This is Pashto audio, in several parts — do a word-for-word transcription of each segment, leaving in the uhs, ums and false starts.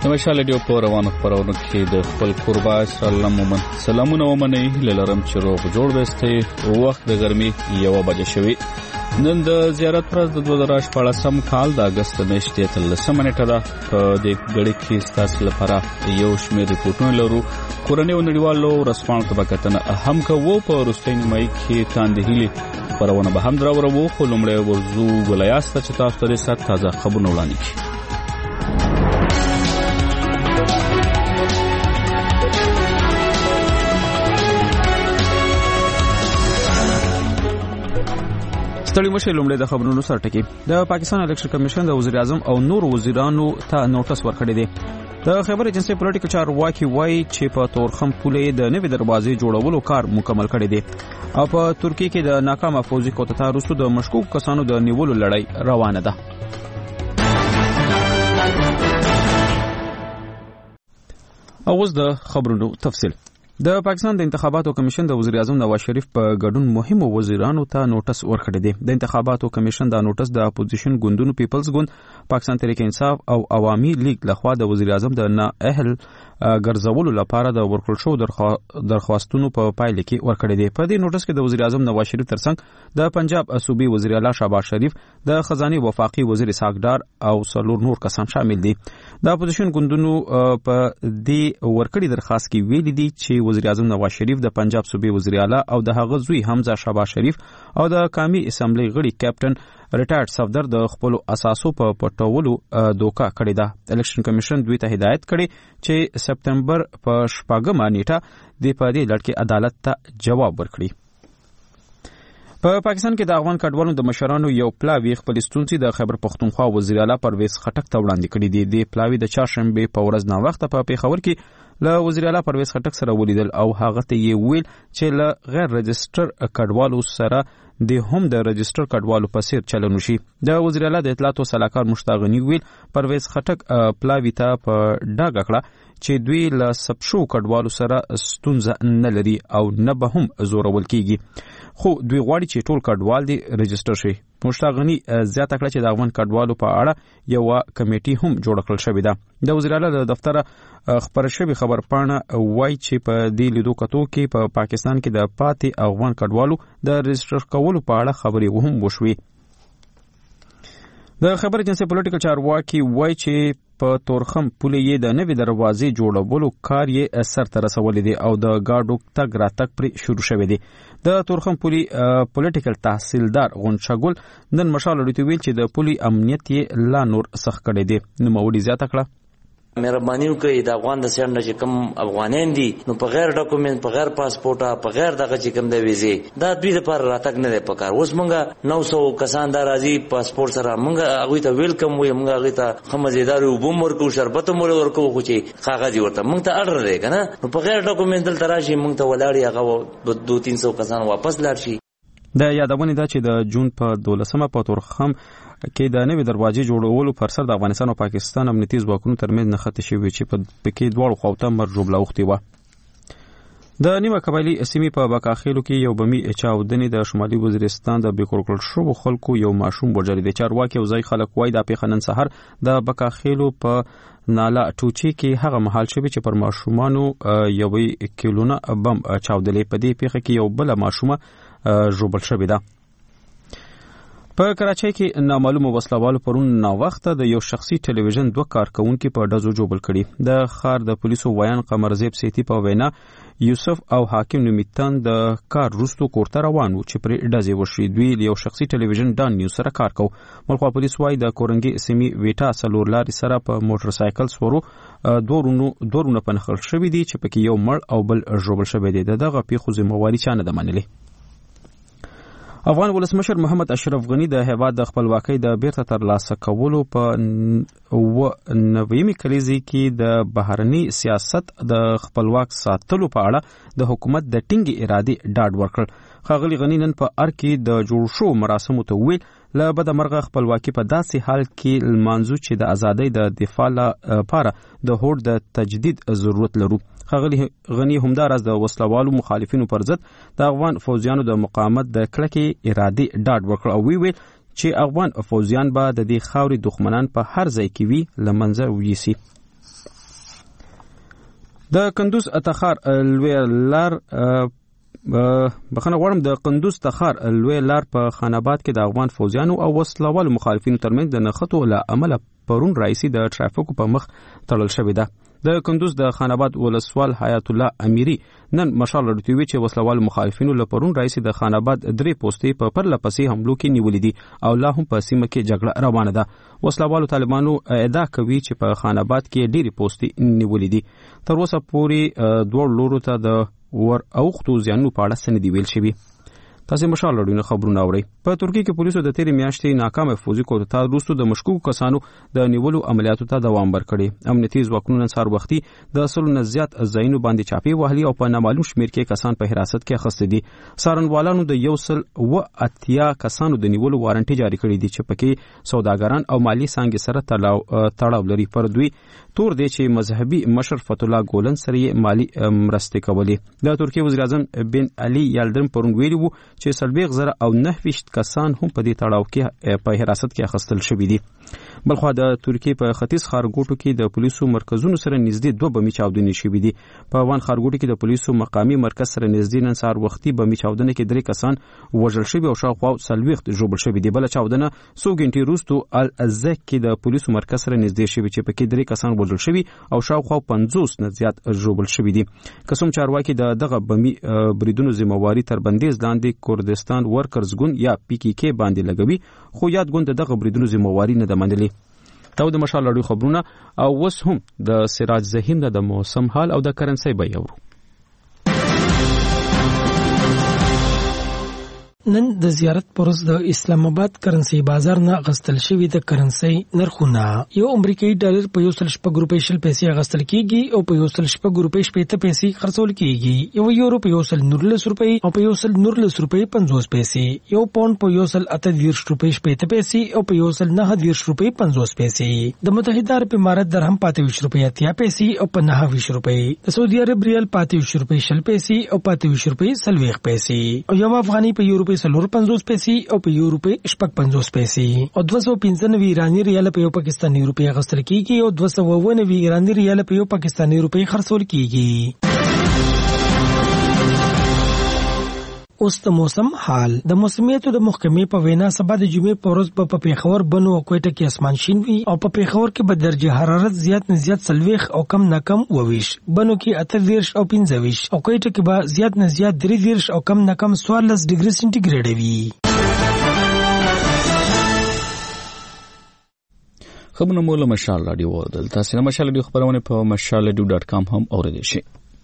مشال ډیو په روانو خبرونو کې د خپل قربا سلام ومن سلامونه ومني للرم چې روغ جوړ وسته وخت د ګرمي یو بجې شوی نن د زیارت پر د دوه زره شپږم کال د اگست میاشتې تلسمه نیټه ده په دې غړي کې ستاسو لپاره یو شمېر ریپورتونه لرو کورنۍ او نړیوالو رسپانس طبقاتنه اهم کوو په روستینی مای کې تاندهلي پرونه به هم درورو خو لمړی ورزو ولایت چې تاسو ته سات تازه خبرونه وړاندې کړي ستړي مشه لومړی د خبرونو سره ټکی د پاکستان الیکشن کمیشن د وزیر اعظم او نور وزیرانو ته نوټس ورکړی دی د خبر ایجنسی پولیټیکل چارواکي وایي چې په تورخم پولې د نوې دروازې جوړولو کار مکمل کړی دی او په ترکیه کې د ناکامه فوزي کوتتا روسو د مشکوک کسانو د نیولو لړۍ روانه ده اوس د خبرونو تفصیل د پاکستان د انتخاباتو کمیشن د وزیر اعظم نواز شریف په ګډون مهمو وزیرانو ته نوټس ورکړی دی د انتخاباتو کمیشن دا نوټس د اپوزیشن ګوندونو پیپلز ګوند پاکستان تحریک انصاف او عوامي لیگ لخوا د وزیر اعظم د نااهل ګرځولو لپاره د ورکړل شو درخواستونو په پایله کې ورکړی دی په دې نوټس کې د وزیر اعظم نواز شریف ترڅنګ د پنجاب صوبې وزیر اعلی شهباز شریف د خزانه وفاقي وزیر اسحاق ډار او څلور نور کسان شامل دي د اپوزیشن ګوندونو په دې ورکړی درخواست کې ویل دي چې وزیر اعظم نواز شریف د پنجاب صوبې وزیر اعلی او د هغه زوی حمزه شهباز شریف او د قومي اسمبلی غړي کیپټن ریټایرډ صفدر د خپل اساسو په پټولو دوکا کړی دا الیکشن کمیشن دوی ته هدایت کړي چې سپتمبر په شپږمه نیټه د پدې لړ کې عدالت ته جواب ورکړي په پا پاکستان کې د افغان کډوالو د مشرانو یو پلاوی خپل ستونزې د خیبر پختونخوا وزیر اعلی پرویز خټک ته وړاندې کړي دي د پلاوی د چهارشنبه په ورځ نا وخت په پیښور کې له وزیر اعلی پرویز خټک سره ولیدل او هغه ته یې ویل چې له غیر رجستر کډوالو سره د هم د رجستر کډوالو په سیر چلن وشي د وزیر اعلی د اطلاعات او سلاکار مشتاق غنی ویل پرویز خټک پلاوی ته په ډاګه کړه چې دوی له سبشو کډوالو سره ستونزه نه لري او نه به هم زورول کیږي خو دوی غواړي چې ټول کډوال دي رجستر شي مشتاق غنی زیاته کړه چې د افغان کډوالو په اړه یو کمیټي هم جوړ کړل شوې ده د وزیر اعلی د دفتر خبر شوی خبر پاڼه وایي چې په دې لیدو کتو کې په پا پاکستان کې د پاتې افغان کډوالو د رجستر کولو په اړه خبرې هم وشوي د خبر ایجنسی پولیټیکل چارواکي وایي چې په تورخم پولې د نوې دروازې جوړولو کار یې سر ته رسولی دی او د گاډو تګ راتګ پرې شروع شوی دی د تورخم پولې پولیټیکل تحصیلدار غونچګل نن مشال لري ویل چې د پولې امنیت یې لا نور سخت کړی دی نو موري زیاته کړه مهرباني وکړئ د افغان د سیند چې کوم افغانان دي نو په غیر ډاکومنت په غیر پاسپورټ په غیر دغه چې کوم د ویزه دا دوی لپاره راتګ نه دی پکار اوس مونږه نو سو کسان دا راځي پاسپورټ سره مونږه هغه ته ویلکم وي مونږه هغه ته خمزیدار او بوم ورکو شربت مور ورکو خو چې کاغذ ورته مونږ ته اړه لري کنه نو په غیر ډاکومنت دل تراشي مونږ ته ولاړی هغه دوه تین سو کسان واپس لاړ شي د یادونه ده چې د جون په دولسمه په تورخم کې د نوې دروازې جوړولو پر سر د افغانستان او پاکستان امنیتي ځواکونو ترمنځ نښتې شوې چې په کې دواړو خواته مرجوبله اوختې وه د نیمه قبایلي سیمې په بکاخیلو کې یو بمي چاودنې د شمالي وزیرستان د بیکورکل شو خلکو یو ماشوم وژلی دی چارواکي او ځای خلک وایي د پیښه نن سهار د بکاخیلو په نالا ټوچي کې هغه مهال شوی چې پر ماشومانو یوې کیلونه بم چاودلې په دې پیښه کې یو بل ماشومه ژوبل شوې ده په کراچۍ کې نامعلومو وسلوالو پرون نا وخته د یو شخصي ټلویزیون دوه کارکونکو په ډزو جوړ کړي د خار د پولیسو ویان قمرزیب سیتی په وینا یوسف او حاکم نومیتان د کار روستو کورته روان وو چې پر ډزې وشي دوی یو شخصي ټلویزیون ډان نیوز سره کار کو ملخوا پولیس وايي د کورنګي سیمې ویټا سلور لاري سره په موټر سایکل سورو دورونو دورونه پنخل شوې دي چې پکې یو مړ او بل ژوبل شوی دی دغه پیښو ذمہواری چانه د منلې افغان ولسمشر محمد اشرف غنی د هیواد د خپلواکۍ د بیرته ترلاسه کولو په نوېمې کلیزې کې د بهرني سیاست د خپلواک ساتلو په اړه د حکومت د ټینګې ارادې ډاډ ورکړ ښاغلي غنی نن په ار کې د جوړ شو مراسمو ته ویل له بده مرغه خپلواکي په داسې حال کې لمانځو چې د ازادۍ د دفاع لپاره د هوډ د تجدید ضرورت لرو ښاغلي غنی همداراز د وسلوالو مخالفینو پر ضد د افغان فوجیانو د مقاومت د کلکې ارادې ډاډ ورکړ او وی ویل چې افغان فوجیان به د دې خاورې دښمنان په هر ځای کې وي له منځه ویسي د کندوز تخار لوی لار بخنه غواړم د کندوز تخار لوی لار په خان آباد کې د افغان فوجیانو او وسلوال مخالفینو ترمنځ د نښتو له امله پرون رئیسي د ټرافیکو په مخ تړل شوې ده. د کندوز د خان آباد ولسوال حیات الله امیری نن مشال لري چې وسلوال مخالفینو له پرون رئیسي د خان آباد درې پوسټې په پرله پسې حملو کې نیولې دي او لا هم په سیمه کې جګړه روانه ده. وسلوالو طالبانو ادعا کوي چې په خان آباد کې ډېری پوسټې نیولې دي. تر اوسه پورې دوه لورو ته د ور اوختو ځانو په اړه سند دی ویل شوی. تاسو مشال لري خبرونه اورئ. په ترکیه کې پولیسو د تیرې میاشتې ناکام فوزي کوټه ته وروسته د مشکوک کسانو د نیولو عملیاتو ته دوام ورکړي. امنیتي ځواکونو نن سهار وختي د سلو نه زیات ځایونو باندې چاپی وهلي او په نامعلوم شمېر کې کسان په حراست کې اخیستي دي. څارنوالانو د یو سل و اتیا کسانو د نیولو وارنټ جاری کړی دی چې پکې سوداګران او مالی څانګې سره تړاو لري. پر دوی تور دی چې مذهبي مشر فتح الله ګولن سره مالی مرستې کولې. د ترکیه وزیر اعظم بن علي یلدرم پرون ویلي وو چې سلبیغ زره او نه ویشت کسان هم په دې تړاو کې په حراست کې اخیستل شوي دي. بلخو د ترکیه په ختیځ ښارګوټو کې د پولیسو مرکزونو سره نږدې دوه بمي چاودنې شوي دي. په افغان ښارګوټو کې د پولیسو مقامي مرکز سره نږدې نن سهار وختي بمي چاودنه کې درې کسان وژل شوي او شاوخوا څلوېښت ژوبل شوي دي. بله چاودنه څو ګنټې وروسته الازک کې د پولیسو مرکز سره نږدې شوي چې پکې درې کسان وژل شوي او شاوخوا پنځوس نه زیات ژوبل شوي دي. که څوم چارواکي د دغه بمي بریدونو ذمہواری تر بندیز لاندې کردستان ورکرز ګوند یا پی کی کې باندې لګوي، خو یاد ګوند دغه بریدونو ذمہواری نه ده منلې. دا د مشال لړۍ خبرونه او وس هم د سراج زهیم د موسم حال او د کرنسي بیه ورو. نن د زیارت پرز د اسلام آباد کرنسي بازار نه غستل شوی د کرنسي نرخونه یو امریکایي ډالر په یو سل شپږ روپۍ شل پیسې غستل کیږي او په یو سل شپږ روپۍ شپېته پیسې خرڅول کیږي. یو یورو په یو سل نورلس روپۍ او په یو سل نورلس روپۍ پنځوس پیسې، یو پاوند په یو سل اته دیرش روپۍ شپېته پیسې او په یو سل نه دیرش روپۍ پنځوس پیسې. د متحده عرب امارات درهم پاتې ویش روپۍ اتیا پیسې او په نه ویش روپۍ. د سعودي عرب ریال پاتې ویش روپۍ شل پیسې او پاتې ویش روپۍ څلوېښت پیسې او یو افغاني په یو روپۍ سلور پنځوس پیسې او په یو روپۍ شپږ پنځوس پیسې او دوه سوه پنځه نوي ایراني ریال په یو پاکستاني روپۍ اخیستل کیږي او دوه سوه اووه نوي ایراني ریال په یو پاکستاني روپۍ خرڅول کیږي. اوس د موسم حال. د موسمیاتو د محکمې په وینا سبا د جمعې په ورځ په پیښور بنو او کوټه کې اسمان شین وي او په پیښور کې به درجه حرارت زیات نه زیات څلوېښت او کم نه کم اووه ویشت، بنو کې اته دیرش او پنځه ویشت او کوټه کې به زیات نه زیات درې دیرش او کم نه کم څوارلس ډیګري سنټیګریډ وي. خبرونه مو له مشال رادیو ودل تاسو نه مشال رادیو خبرونه په مشال رادیو ډاټ کام هم اوریدئ شئ.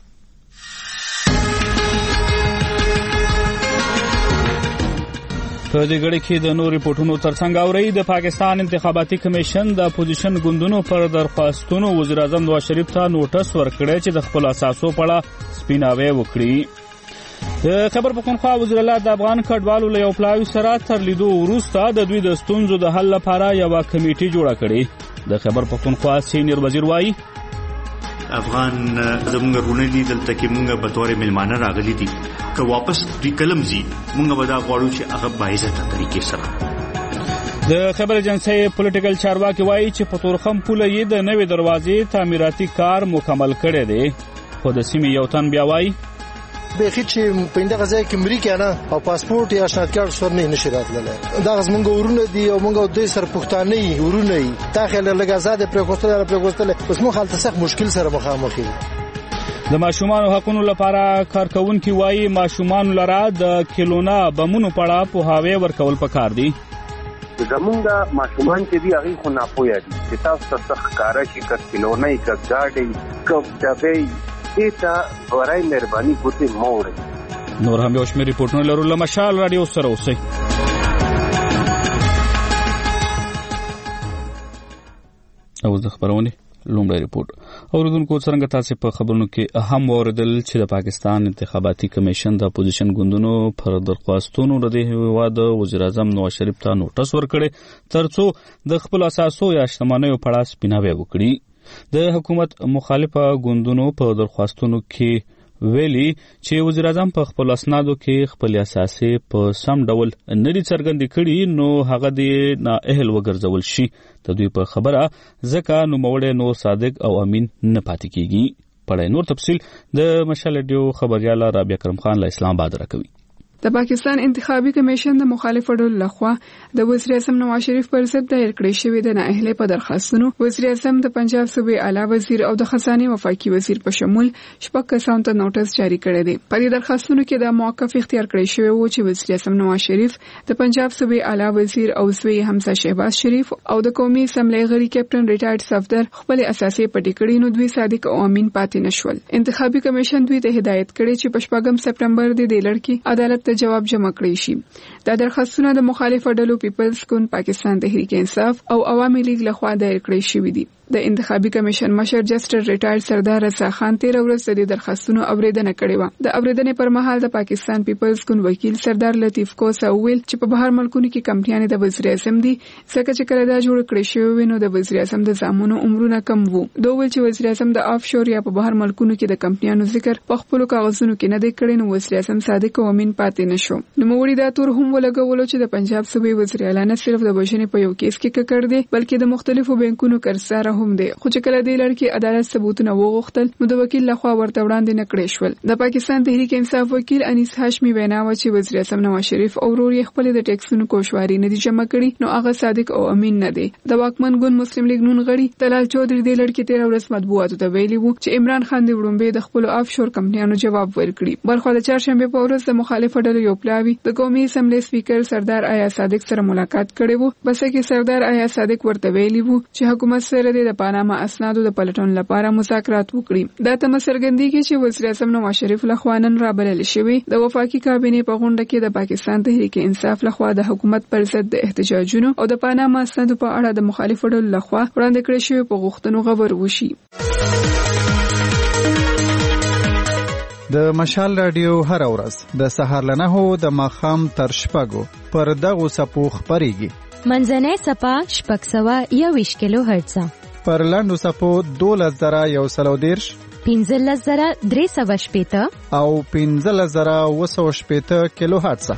په دې غړي کې د نور ریپورتونو ترڅنګ اوري د پاکستان انتخاباتي کمیشن د اپوزیشن ګوندونو پر درخواستونو وزیر اعظم نواز شریف ته نوټس ورکړی چې د خپل اساسو په اړه سپیناوی وکړي. د خبر پښتونخوا وزیر الله د افغان کډوالو له یو پلاوي سره تر لیدو وروسته د دوی د ستونزو د حل لپاره یو کمیټه جوړه کړې. د خبر پښتونخوا سینیئر وزیر وایي افغان زمونږ رونلي دلته کې مونږ په تور ملمانه راغلي دي که واپس دی کلم زی مونږ ودا غواړو چې هغه باعزته طریقې سره. د خبر ایجنسی پولیټیکل چارواکي وایي چې په تورخم پوله یې د نوې دروازې تعمیراتي کار مکمل کړی دی، خو د سیمې یو تن بیا وایي بخې چې په انده غځای کې مری کنه او پاسپورت یا شناخت کارت سر نه نشي راتللی. دا زمونږ ورونه دي او مونږ د سر پښتانه یې ورونه یې تا خل لږه آزاد پر کوستل پر کوستل بس مو حالت سخت مشکل سره مخامخ دي. د ماشومان حقوقو لپاره کارکونکو وایي ماشومان لره د کلونا بمونو پړه په هاوی ورکول پکار دي. زمونږ ماشومان چې دی هغه خو نه پوهه دي چې تاسو څه ښکارا شي ک کلونا ک گاډي ک چبي ایتا ورای مهرباني ګوتې موړ. نور هم یو شمېر ریپورټونه لرو له مشال رادیو سره اوسئ. او د خبرونه لومړی ریپورت اوریدونکو څنګه تاسو په خبرونو کې اهم اوریدل چې د پاکستان انتخاباتي کمیشن د اپوزیشن ګوندونو پر درخواستونو ردی هیواد وزیر اعظم نواز شریف ته نوټس ورکړي ترڅو د خپل اساسو یا شتمنیو په اړه سپیناوی وکړي. د حکومت مخالفه ګوندونو په درخواستونو کې ویلي چې وزیر اعظم په خپل اسنادو کې خپل اساسي په سم ډول نړۍ څرګند کړي نو هغه د نااهل وګرځول شي. د دوی په خبره ځکه نو موړې نو صادق او امین نه پاتې کیږي. پړای. نور تفصیل د مشال رادیو خبريال رابعه کرم خان له اسلام آباد راکوي. د پاکستان انتخابي کمیشن د مخالفو ډلو لخوا د وزیر اعظم نواز شریف پر ضد دایر کړی شوی د نااهلۍ په درخواستونو وزیر اعظم د پنجاب صوبې اعلی وزیر او د خزانه وفاقي وزیر په شمول شپږ کسانو ته نوټس جاری کړی دی. په دې درخواستونو کې د موقف اختیار کړی شوی و چې وزیر اعظم نواز شریف د پنجاب صوبې اعلی وزیر او زوی حمزه شهباز شریف او د قومي اسمبلی غړي کیپټن ریټایرډ صفدر خپل اساسي پټی کړي نو دوی صادق او امین پاتې نشول. انتخابي کمیشن دوی ته هدایت کړي چې په شپږم سپټمبر د دې لړ عدالت ته جواب جمع کړی شي. دا درخواستونه د مخالفو ډلو پیپلز ګوند پاکستان تحریک انصاف او عوامي لیگ لخوا دایر کړی شوی دي. د انتخابي کمیشن مشر جسټر ریټایرډ سردار رضا خان تیر ورځ د درخواستونو اوریدنه کړې و. د اوریدنې پر مهال د پاکستان پیپلز ګوند وکیل سردار لطیف کوسا ویل چې په بهر ملکونو کې کمپنیانې د وزیر اعظم دي ځکه چې کله دا جوړ کړی شوی نو د وزیر اعظم د زامنو عمرونه کم وو. دوی ویل چې وزیر اعظم د آف شور یا په بهر ملکونو کې د کمپنیانو ذکر په خپل کاغذونو کې نه دی کړی نو وزیر اعظم صادق او امین پاتې نشو. نو موږ دا تور هم ولګولو چې د پنجاب صوبې وزیر اعلی نه صرف د بشنې په یو کیس کې ککړ دی بلکې د مختلفو بانکونو قرضدار هم دی. خو چې کله د لړکی عدالت ثبوتونه وغوښتل نو د وکیل لخوا ورته وړاندې نکړې شول. د پاکستان تحریک انصاف وکیل انیس هاشمی وینا و چې وزیر اعظم نواز شریف او ورور یې خپل د ټیکسونو کوشواري نه دي جمع کړي نو هغه صادق او امین نه دی. د واکمن ګوند مسلم لیگ نون غړي طلال چودري د لړکی تیر ورځ مطبوعاتو ته ویلي وو چې عمران خان د وړومبه د خپل آف شور کمپنیانو جواب ورکړي. بلخو د چهارشنبه په ورځ د مخالفو ډلو یو پلاوی د قومي اسمبلی سپیکر سردار آیا صادق سره ملاقات کړي وو. بس کې سردار آیا صادق ورته ویلي وو چې حکومت سره د پاناما اسنادو د پلټون لپاره مذاکرات وکړي. دا تم څرګندېږي چې وزیر اعظم نواز شریف لخوا نن رابلل شوی د وفاقي کابینې په غونډه کې د پاکستان تحریک انصاف لخوا د حکومت پر ضد د احتجاجونو او د پاناما اسنادو په اړه د مخالفو ډلو لخوا وړاندې کړی شوی په غوښتنو غور وشي. د مشال رادیو هر ورځ د سهار له نهو د ماښام تر شپږو پر دغو څپو خپرېږي. منځنۍ څپه شپږ سوه یوویشت کیلو هرتزه، پر لاندو څپو دولس زره یو سل او دېرش، پنځلس زره درې سوه شپېته او پنځلس زره اوه سوه شپېته کیلو هرتزه.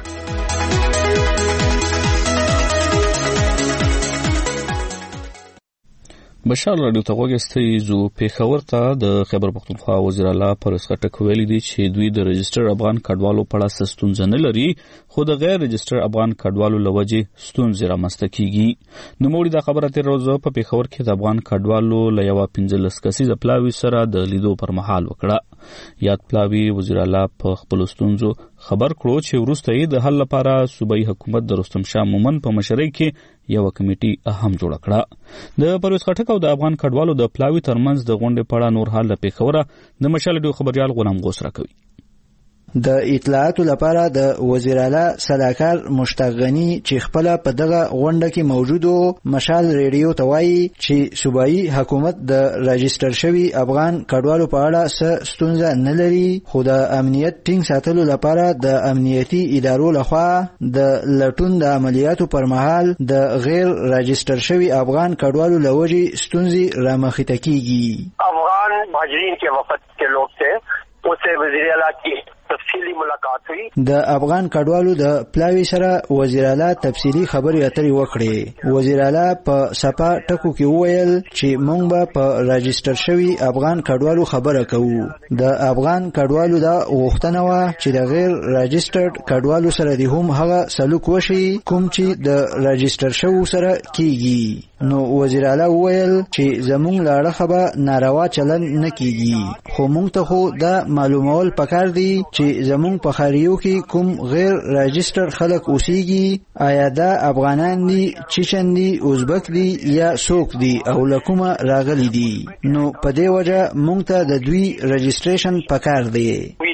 بشار رادیو ته غوږی زو پیښور ته د خیبر پختونخوا وزیر اعلی پرویز خټک ویلي دي چې دوی د رجسټر افغان کډوالو په اړه ستونزه نه لري خو د غیر رجسټر افغان کډوالو له وجې ستونزې رامنځته کیږي. نوموړي دا خبره تیر ورځ په پیښور کې د افغان کډوالو له یوه پنځلس کسیزه پلاوي سره د لیدو پر مهال وکړه. یاد پلاوي وزیر اعلی په خپلو ستونزو خبر کړو چې وروسته یې د حل لپاره صوبایي حکومت د رستم شاه مومن په مشرۍ کې یوه کمیټي هم جوړه کړه. د پرویز خټک او د افغان کډوالو د پلاوي ترمنځ د غونډې په اړه نور حال له پیښوره د مشال رادیو خبريال غلام غوث راکوي. د اطلاعاتو لپاره د وزیر اعلی صلاحکار مشتاق غنی چې خپل په دغه غونډه کې موجودو مشال ریډیو ته وایي چې صوبایي حکومت د راجستر شوی افغان کډوالو په اړه څه ستونزه نه لري خو د امنیت ټینګ ساتلو لپاره د امنیتي ادارو لخوا د لټون د عملیاتو پر مهال د غیر راجستر شوی افغان کډوالو لوجې ستونزې رامخته کیږي. افغان مهاجرین کے وفد کے لوگ تھے اسے وزیر اعلی کی تفصیلی ملاقات ہوئی. د افغان کډوالو د پلاوی سره وزیر اعلی تفصیلی خبرې اترې وکړې. وزیر اعلی په صفا ټکو کې وویل چې موږ به په راجستر شوی افغان کډوالو خبره کوو. د افغان کډوالو دا غوښتنه وه چې د غیر راجسترډ کډوالو سره د هم هغه سلوک وشي کوم چې د راجستر شوو سره کیږي. نو وزیر اعلی وویل چې زموږ له اړخه به ناروا چلن نه کیږي خو موږ ته خو دا معلومول پکار دی چې زموږ په خاریو کې کوم غیر راجستر خلک اوسېږي آیا دا افغانان دي، چیچن دي، ازبک دي یا څوک دي او له کومه راغلي دي. نو په دې وجه موږ ته د دوی رجسټریشن پکار دی.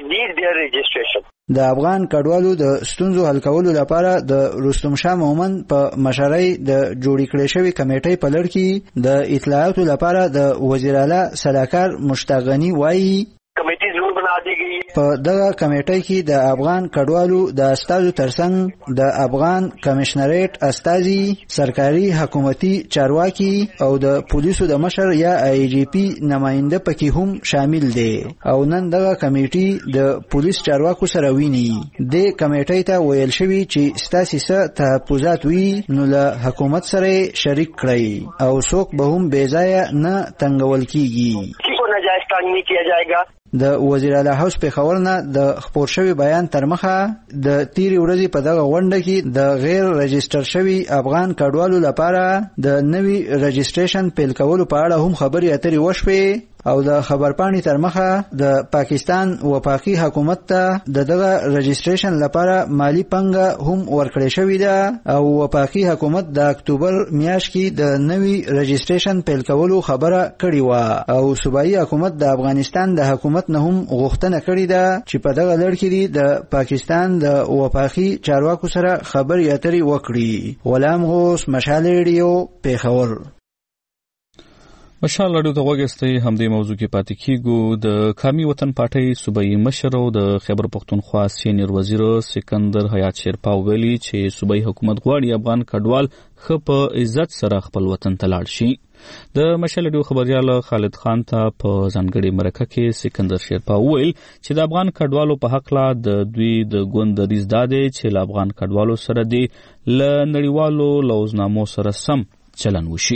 د افغان کډوالو د ستونزو حل کولو لپاره د رستم شاه مومن په مشرۍ د جوړې کړې شوې کمیټې په لړ کې د اطلاعاتو لپاره د وزیر اعلی صلاحکار مشتاق غنی وایي کمیټې ضرور بنا دی گئی. په دغه کمیټې کې د افغان کډوالو د استازو ترڅنګ د افغان کمشنریټ استازي، سرکاري حکومتي چارواکي او د پولیسو د مشر یا آی جی پی نماینده پکې هم شامل دي او نن دغه کمیټې د پولیس چارواکو سره ویني. د کمیټې ته ویل شوی چې ستاسو څه تحفظات وي نو له حکومت سره شریک کړئ او څوک به هم بې ځایه نه تنګول کیږي. نجائز تنگ نہیں کیا جائے گا. د وزیر اعلی هاوس پیښور نه د خپور شوی بیان تر مخه د تیری ورځې په دغه غونډه کې د غیر رجستر شوی افغان کډوالو لپاره د نوي رجستریشن پیل کولو په اړه هم خبرې اترې وشوې او د خبرپاڼې تر مخه د پاکستان وفاقي حکومت ته د دغه رجستریشن لپاره مالی پنګه هم ورکړې شوې ده او وفاقي حکومت د اکتوبر میاشت کې د نوي رجستریشن پیل کولو خبره کړې و او صوبایي حکومت د افغانستان د حکومت نه هم غوښتنه کړې ده چې په دغه لړ کې د پاکستان د وفاقي چارواکو سره خبرې اترې وکړي. غلام غوث، مشال ریډیو، پیښور. مشال راډیو ته وګورئ. همدې موضوع کې پاتې کیږو. د قومي وطن پارټۍ صوبایي مشر او د خیبر پختونخوا سینیر وزیر سکندر حیات شیرپا ویلي چې صوبایي حکومت غواړي افغان کډوال ښه په عزت سره خپل وطن ته لاړ شي. د مشال راډیو خبريال خالد خان ته په ځانګړي مرکه کې سکندر شیرپا ویل چې د افغان کډوالو په حق لا د دوی د ګوند دریز داده چې له افغان کډوالو سره دی له نړیوالو لوزنامو سره سم چلن وشي.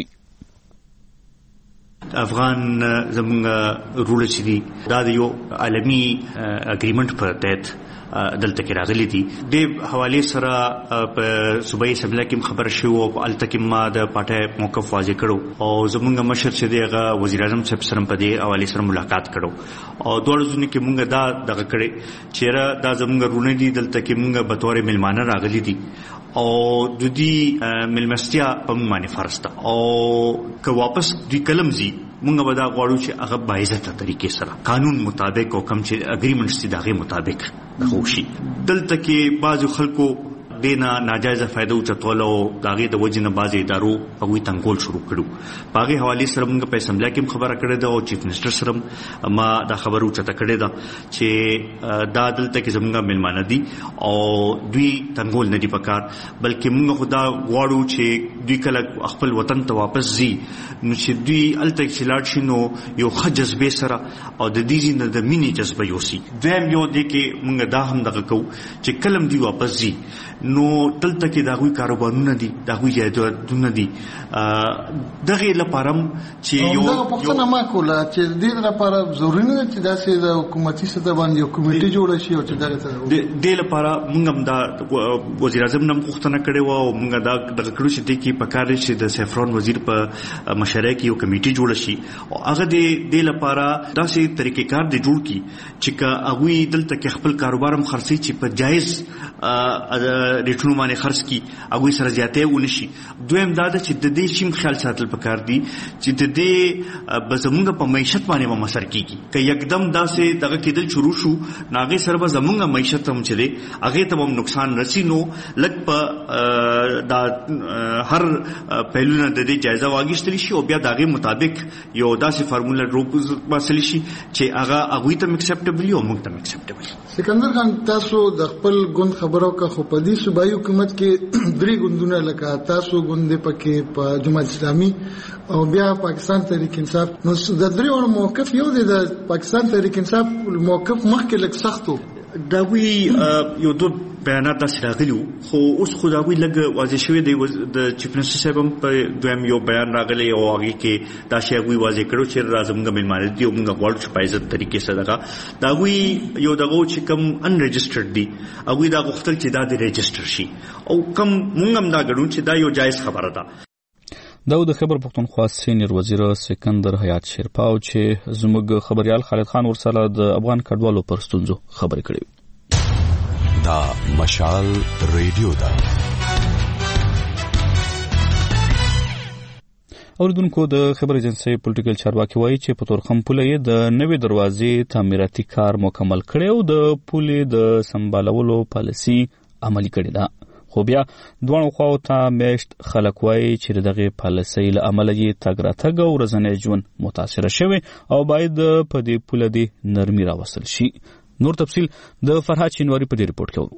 افغان زمونږ رول چې دي دا د یو عالمي اګریمنت په تحت دلته کې راغلي دي. د حواله سره په صوبایي اسمبلی کې خبر شو او الته کې ما د پټه موقف واضح کړو او زمونږ مشر چې دیغه وزیر اعظم صاحب سره په دې حواله سره ملاقات کړو او دوه ورځې کې مونږ دا دغه کړې چې دا زمونږ رونه دي دلته کې مونږ به تور ملمانه راغلي دي او د دې ملمستیا په معنی فرض ده او که واپس دوی کلم زی مونږ به دا غواړو چې هغه باعزته طریقې سره قانون مطابق او کوم چې اګریمنټ سي دغه مطابق خوشي. دلته کې بعض خلکو دینا ناجایز فائدہ چتول او داغه د وجنه باز ادارو هغه تنګول شروع کړو. باغې حواله سره موږ په اسمبلی کې خبره کړې ده او چیف منسٹر سره ما دا خبرو چته کړې ده چې دا دلته کې زموږه ملمانه دي او دوی تنګول نه دي پکار بلکې موږ خدا غواړو چې دوی کله خپل وطن ته واپس ځي نو چې دوی الته کې لاړ شي نو یو خجزبه سره او د دې نه د مینې جذبه یوسي. دویم یو دی کې موږ دا هم دغه کو چې کلم دی واپس ځي نو دلته کې داغوی کاروبارونه دي داغوی جایدادونه دي دغه لپاره چې یو یو پښتنه ما کوله چې دې لپاره ضروري نه چې داسې د حکومتي سطح باندې یو کمیټه جوړه شي او چې دغه د دې لپاره موږ هم دا وزیر اعظم نم غوښتنه کړې و او موږ دا دغه کړو چې د کې پکاره چې د سیفران وزیر په مشوره کې یو کمیټه جوړه شي او هغه د دې لپاره داسې طریقې کار دی جوړ کی چې کا هغه دلته کې خپل کاروبار هم خرڅي چې په جایز ریټونو باندې خرڅ کی هغه سره زیاتې ونشي. دویم دا چې د دې شیم خیال ساتل پکار دي چې د دې بزمونږ په معیشت باندې به مسر کیږي که یکدم داسې دغه کېدل شروع شو ناغه سره به زمونږ معیشت هم چې دی هغه ته هم نقصان رسی نو لک په دا هر پهلوونه د دې جایزه واغښتل شي او بیا دغه مطابق یو داسې فارموله روپوز باسل شي چې هغه هغه ته اکسپټیبل او موږ ته اکسپټیبل. سکندر خان تاسو د خپل ګوند خبرو کا خو په دې صوبایي حکومت کې درې ګوندونه لکه تاسو ګوند پکې په جماعت اسلامي او بیا پاکستان تحریک انصاف نو د درې موقف یو دی د پاکستان تحریک انصاف موقف مخکې لږ سختو دا وی یو دوه بیانات داسې راغلیو خو اوس خو دا وی لږ واضح شوی دی د چیف منسټر صاحب په دویم یو بیان راغلی او هغه کې دا شی وی واضح کړو چې راځمږه ملمانه دي او موږ غواړو چې په عزت طریقې سره دغه دا وی یو دغه چې کوم ان ريجسترډ دي هغه دا غوښتل چې دا د ريجستر شي او کوم موږ هم دا غواړو چې دا یو جایز خبره ده. دا د خیبر پختونخوا سینیر وزیر سکندر حیات شیرپاو چې زموږ خبريال خالد خان ورسره د افغان کډوالو پر ستونزو خبرې کړې. دا مشال ریډیو دا اوردونکو د خبر ایجنسی پولیټیکل چارواکي وایي چې په تورخم پولې د نوې دروازې تعمیراتي کار مکمل کړي او د پولې د سمبالولو پالیسي عملي کړي ده خو بیا دوه خواو ته مشت خلک وایي چې دغه پالیسي له عمله یې تګ راتګ او ورځنی ژوند متاثر شوی او باید په دې پوله دی نرمي راوصل شي. نور تفصیل د فرهاد شینواری په دې ریپورت کې وو.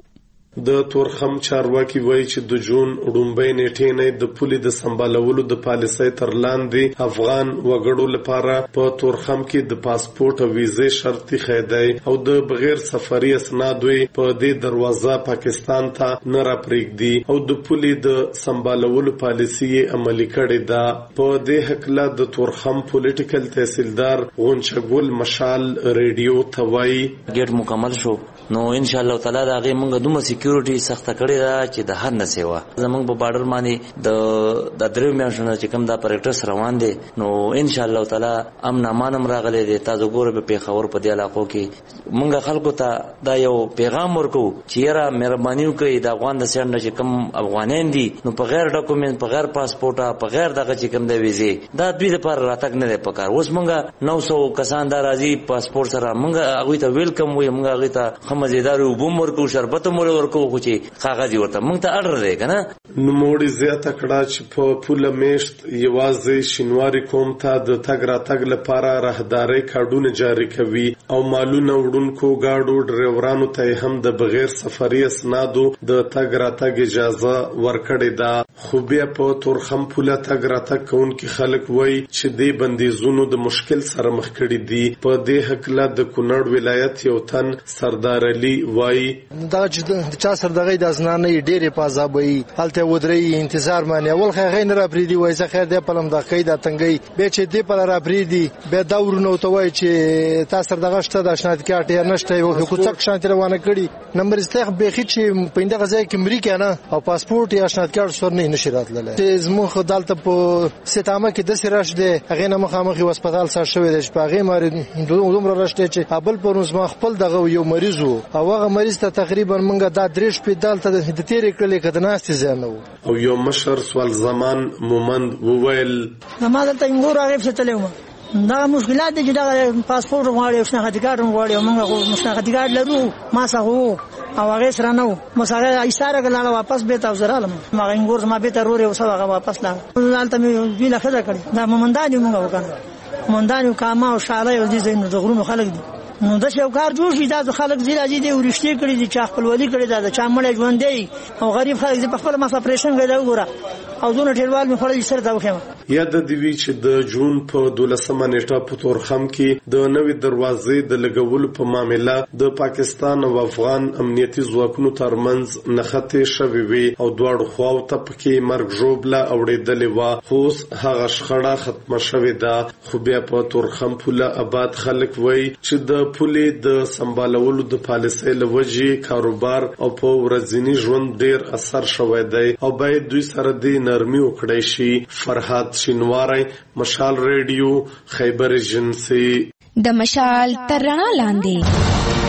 د تورخم چارواکي وایي چې د جون وړومبۍ نیټې نه د پولې د سمبالولو د پالیسۍ تر لاندې افغان وګړو لپاره په تورخم کې د پاسپورت او ویزې شرط خیدای او د بغیر سفري اسناد په دې دروازه پاکستان ته نه راپریږدي او د پولې د سمبالولو پالیسي عملي کړې ده. په دې حقله د تورخم پولیټیکل تحصیلدار غونچګل مشال ریډیو ته وایي ګټ مکمل شو نو ان شاء الله تعالی دا غي موږ دومره سکیورټي سخت کړی دا چې د هر نه سیوا زموږ په بارډر باندې د د درې میاشتو چې کوم دا پریکټس روان دي نو ان شاء الله تعالی امن امانم راغلي دي. تاسو ګوره په پیښور په دې علاقو کې موږ خلکو ته دا یو پیغام ورکو چې را مهرباني وکړئ د افغان د سیند چې کوم افغانان دي نو په غیر ډاکومنت په غیر پاسپورت په غیر دغه چې کوم د ویزې دا دوی لپاره راتګ نه دی پکار. اوس موږ نو سو کسان دا راځي پاسپورت سره موږ هغه ته ویلکم وي موږ هغه ته مزیدار وبوم ورکو شربت مور ورکو خو چې کاغذ ورته موږ ته اډر دی کنه. نو موړي زیاته کړه چې په پوله میشت یوازې شینواري کوم ته د تګ راتګ لپاره راهداري کارډونه جاری کوي او مالونه وړونکو گاډو ډرایورانو ته هم د بغیر سفري اسنادو د تګ راتګ اجازه ورکړې ده. خو بیا په تورخم پوله تګ راتګ کوونکي خلک وایي چې دې بندیزونو د مشکل سره مخ کړي دي. په دې حقله د کونړ ولایت یو تن سردار علي وایي دا چې چا سره دغه د ازنانه ډېرې پازابوي هلته ودرې انتظار مانی اول خیر نه را پریدي وای څه خیر دی پلم د قید تنګي به چې دی پر را پریدي به دا ورنو ته وای چې تاسو دغه شته د شناد کې اټیر نشته یو حکومت شانت روانه کړي نمبر استخ به خې چې پینده غځای کې امریکا نه او پاسپورت یا شناد کارت سر نه نشي راتلل چې زموږ خدالته په ستامه کې د سراش دی هغه نه مخامخ هسپتال سره شوی دی په هغه ماره دومره راشته چې ابل پرونس ما خپل دغه یو مریض او هغه مریض ته تقریبا منګه دا درې شپې دالته د تیرې کړلې کده ناستې زنه او یو مشر سوال زمان مومند وویل ما دلته انګور هغه څه تلوم دا مشکلات دي چې دا پاسپورت غواړي او شناختی کارت غواړي او موږ شناختی کارت لرو ما سره او هغه سره نو مساله اشاره کړه واپس به تاسو رالم ما انګور ما به تروري او هغه واپس لا دلته مې ویله خزه کړی دا مومنداني موږ وکړو مومنداني کاما او شاله او دې زینو د غرونو خلک دي نو د شو کار جوړ شي دا خلک زیرا دي د ورشتي کړي دي چا خپلولي کړي دا چا مړ ژوند دی او غریب خلک په خپل ماسه پریشن غوډه وګوره او زونه ټیلوال می خړل سره دا وخم یاد د وی چې د جون په دولسمه نیټه په تورخم کې د نوې دروازې د لګولو په معاملې د پاکستان او افغان امنیتي ځواکونو ترمنځ نښتې شوې وي او دواړو خواو ته پکې مرګ ژوبله اوړېدلې وه خو هغه شخړه ختمه شوې ده. خو بیا په تورخم پوله آباد خلک وایي چې د پولې د سمبالولو د پالیسۍ له وجې کاروبار او په ورځني ژوند ډیر اثر شوی دی او باید دوی سره د نرمي وکړی شي. فرهاد شینواری مشال ریډیو خیبر ایجنسی د مشال تر رڼا لاندې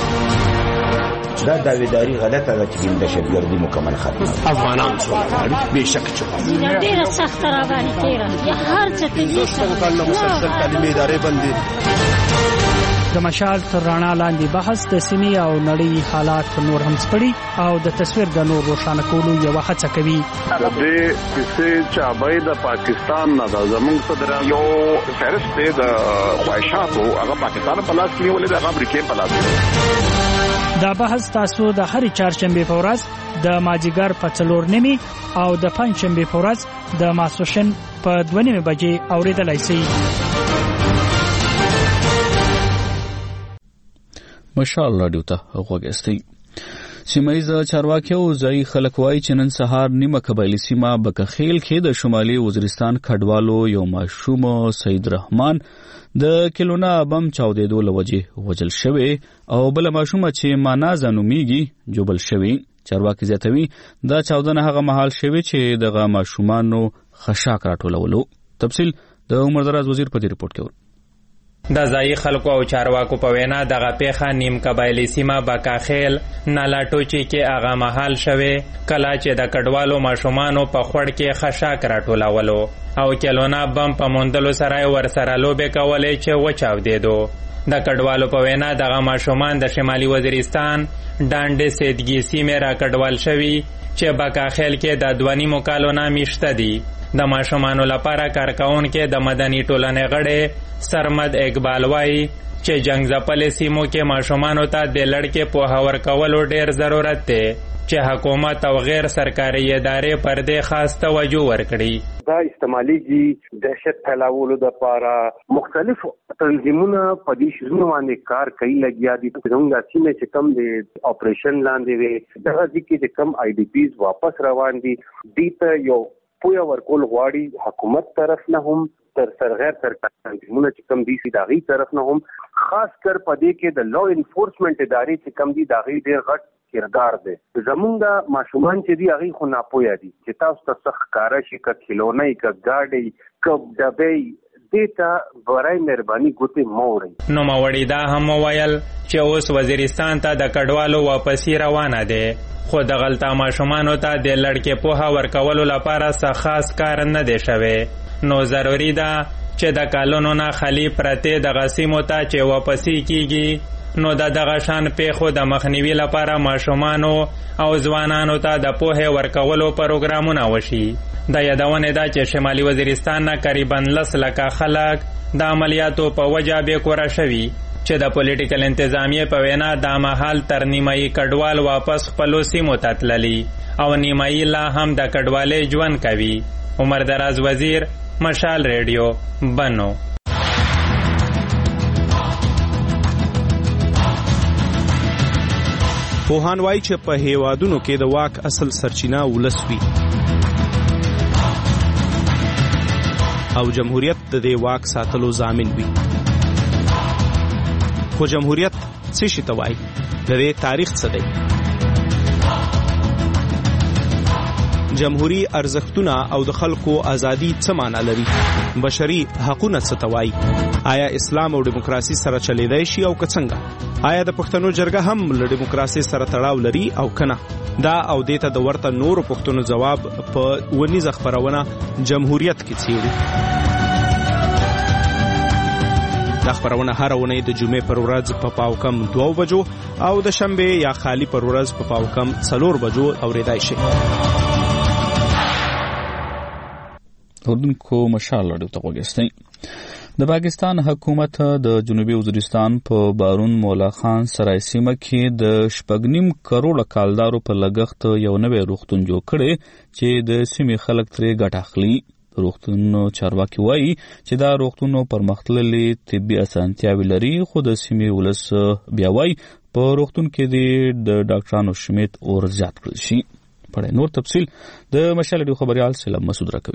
دا داویداری غلطه ده چې د شتګردي مکمل ختمه افغانان څو به شک چو ډیره سخت را باندې تیرا یا هر څه ته دې مسلسل تعلیمي ادارې بندي د مشال تر رڼا لاندې بحث د سیمې او نړۍ حالات نور هم سپړي او د تصویر د نور روښانه کولو یو هڅه کوي. د دې کیسې چابای د پاکستان نه د زمونږ صدر یو فهرست دی د خواهشاتو هغه پاکستان په لاس کې ولې د امریکای په لاس کې. دا بحث تاسو د هرې چهارشنبه په ورځ د ماجیګر په څلور نیمې او د پنځشنبه په ورځ د ماسوشن په دوه نیمې بجې اوریدلای شئ. مشال رادیو ته غوږ سیمایي چارواکي او ځای خلک وایي چې نن سهار نیمه قبایلي سیمه بکخیل کې د شمالي وزیرستان کډوالو یو ماشوم سید رحمان د کلونا بم چاودېدو له وجې وژل شوی او بل ماشوم چې مانازه نومیږي جوبل شوی. چارواکي زیاتوي دا چاودنه هغه مهال شوی چې دغه ماشومانو خشاک راټولولو. تفصیل د عمر دراز وزیر په دې رپورت کې د ځای خلکو او چارواکو په وینا دغه پیښه نیم قبایلي سیمه بکاخیل نالاټوچي کې هغه مهال شوی کله چې د کډوالو ماشومانو په خوړ کې خشاک راټولولو او کلونا بم په موندلو سره ورسره لوبې کولې چې وچاودېدو. د کډوالو په وینا دغه ماشومان د شمالي وزیرستان ډانډې سیدګي سیمې را کډوال شوي چې بکاخیل کې د دوه نیمو کالو نه میشته دي. د ماشومانو لپاره کارکونکي د مدني ټولنې غړی سرمد اقبال وایي چې جنگ ځپلې سیمو کې ماشومانو ته د لړکې پوهه ورکولو ډېر ضرورت دی چې حکومت او غیر سرکاري ادارې پر دې خاص توجه ورکړي. دا استعماليږي دهشت پھیلاولو د لپاره مختلف تنظیمونه په دې شنو باندې کار کوي لګیا دي. څنګه چې چې کم د اپریشن لاندې وي دغه ځکه چې کم آی ډی پیز واپس روان دي دي ته یو پویا ورکول غواړي حکومت طرف نه هم تر سر غیر سرکاري تنظیمونه چې کم دي سي داغي طرف نه هم خاص کر پدې کې د لا انفورسمنت ادارې چې کم دي داغي ډېر غټ کردار دی. زمونږ ماشومان چې دی هغه خو ناپوهه دي چې تاسو ته څه ښکارا شي ک کھلونه ک گاډي ک ډبې دیتا برای مهرباني ګوتې موري. نو موړی دا هم ویل چې اوس وزیرستان ته د کډوالو واپسی روانه ده، خو د غلطه ماشومانو ته د لړکې پوهه ورکولو لپاره څه خاص کار نه دی شوی. نو ضروری ده چې د کالونو نه خالی پرتې دغه سیمو ته چې واپسی کیږي نو د دغه شان پیښو د مخنیوي لپاره ماشومانو او ځوانانو ته د پوهې ورکولو پروګرامونه وشي. د یادونه ده چې شمالي وزیرستان نه قریبا لس لکه خلک د عملیاتو په وجه بې کوره شوي چې د پولیټیکل انتظامیې په وینا دا مهال تر نیمایي کډوال واپس خپلو سیمو ته تللي او نیمایي لا هم د کډوالۍ ژوند کوي. عمر دراز وزیر، مشال ریډیو، بنو. پوهان وایي چې په هیوادونو کې د واک اصل سرچینه ولس وي او جمهوریت د دې واک ساتلو ضامن وي. خو جمهوریت څه شي ته وایي؟ د دې تاریخ څه دی؟ جمهوری ارزښتونه او د خلکو ازادي څه معنا لري؟ بشري حقوقونه څه ته وایي؟ آیا اسلام او دیموکراسي سره چلیدای شي او که څنګه؟ آیا د پښتنو جرګه هم له دیموکراسي سره تړاو لري او کنه؟ دا او دیته د ورته نورو پښتنو جواب په ونیزه خبرونه جمهوریت کې څیړي. دا خبرونه هر ونې د جمعې پر ورځ په پاو کم دوه بجو او د شنبه یا خالی پر ورځ په پاو کم څلور بجو اوریدای شي. اردوونکو مشال راډیو ته وګورئ. د پاکستان حکومت د جنوبي وزیرستان په بارون مولا خان سرای سیمه کې د شپږ نیم کروڑه کالدارو په لګښت یو نوی روغتون جوړ کړی چې د سیمې خلک ترې ګټه اخلي. روغتون چارواکي وایي چې دا روغتون پرمختللي طبي اسانتیاوې لري، خو د سیمې ولس بیا وایي په روغتون کې د ډاکټرانو شمېر اور زیات کړل شي. په نور تفصیل د مشال ډیو خبريال سلام مسعود راکوي.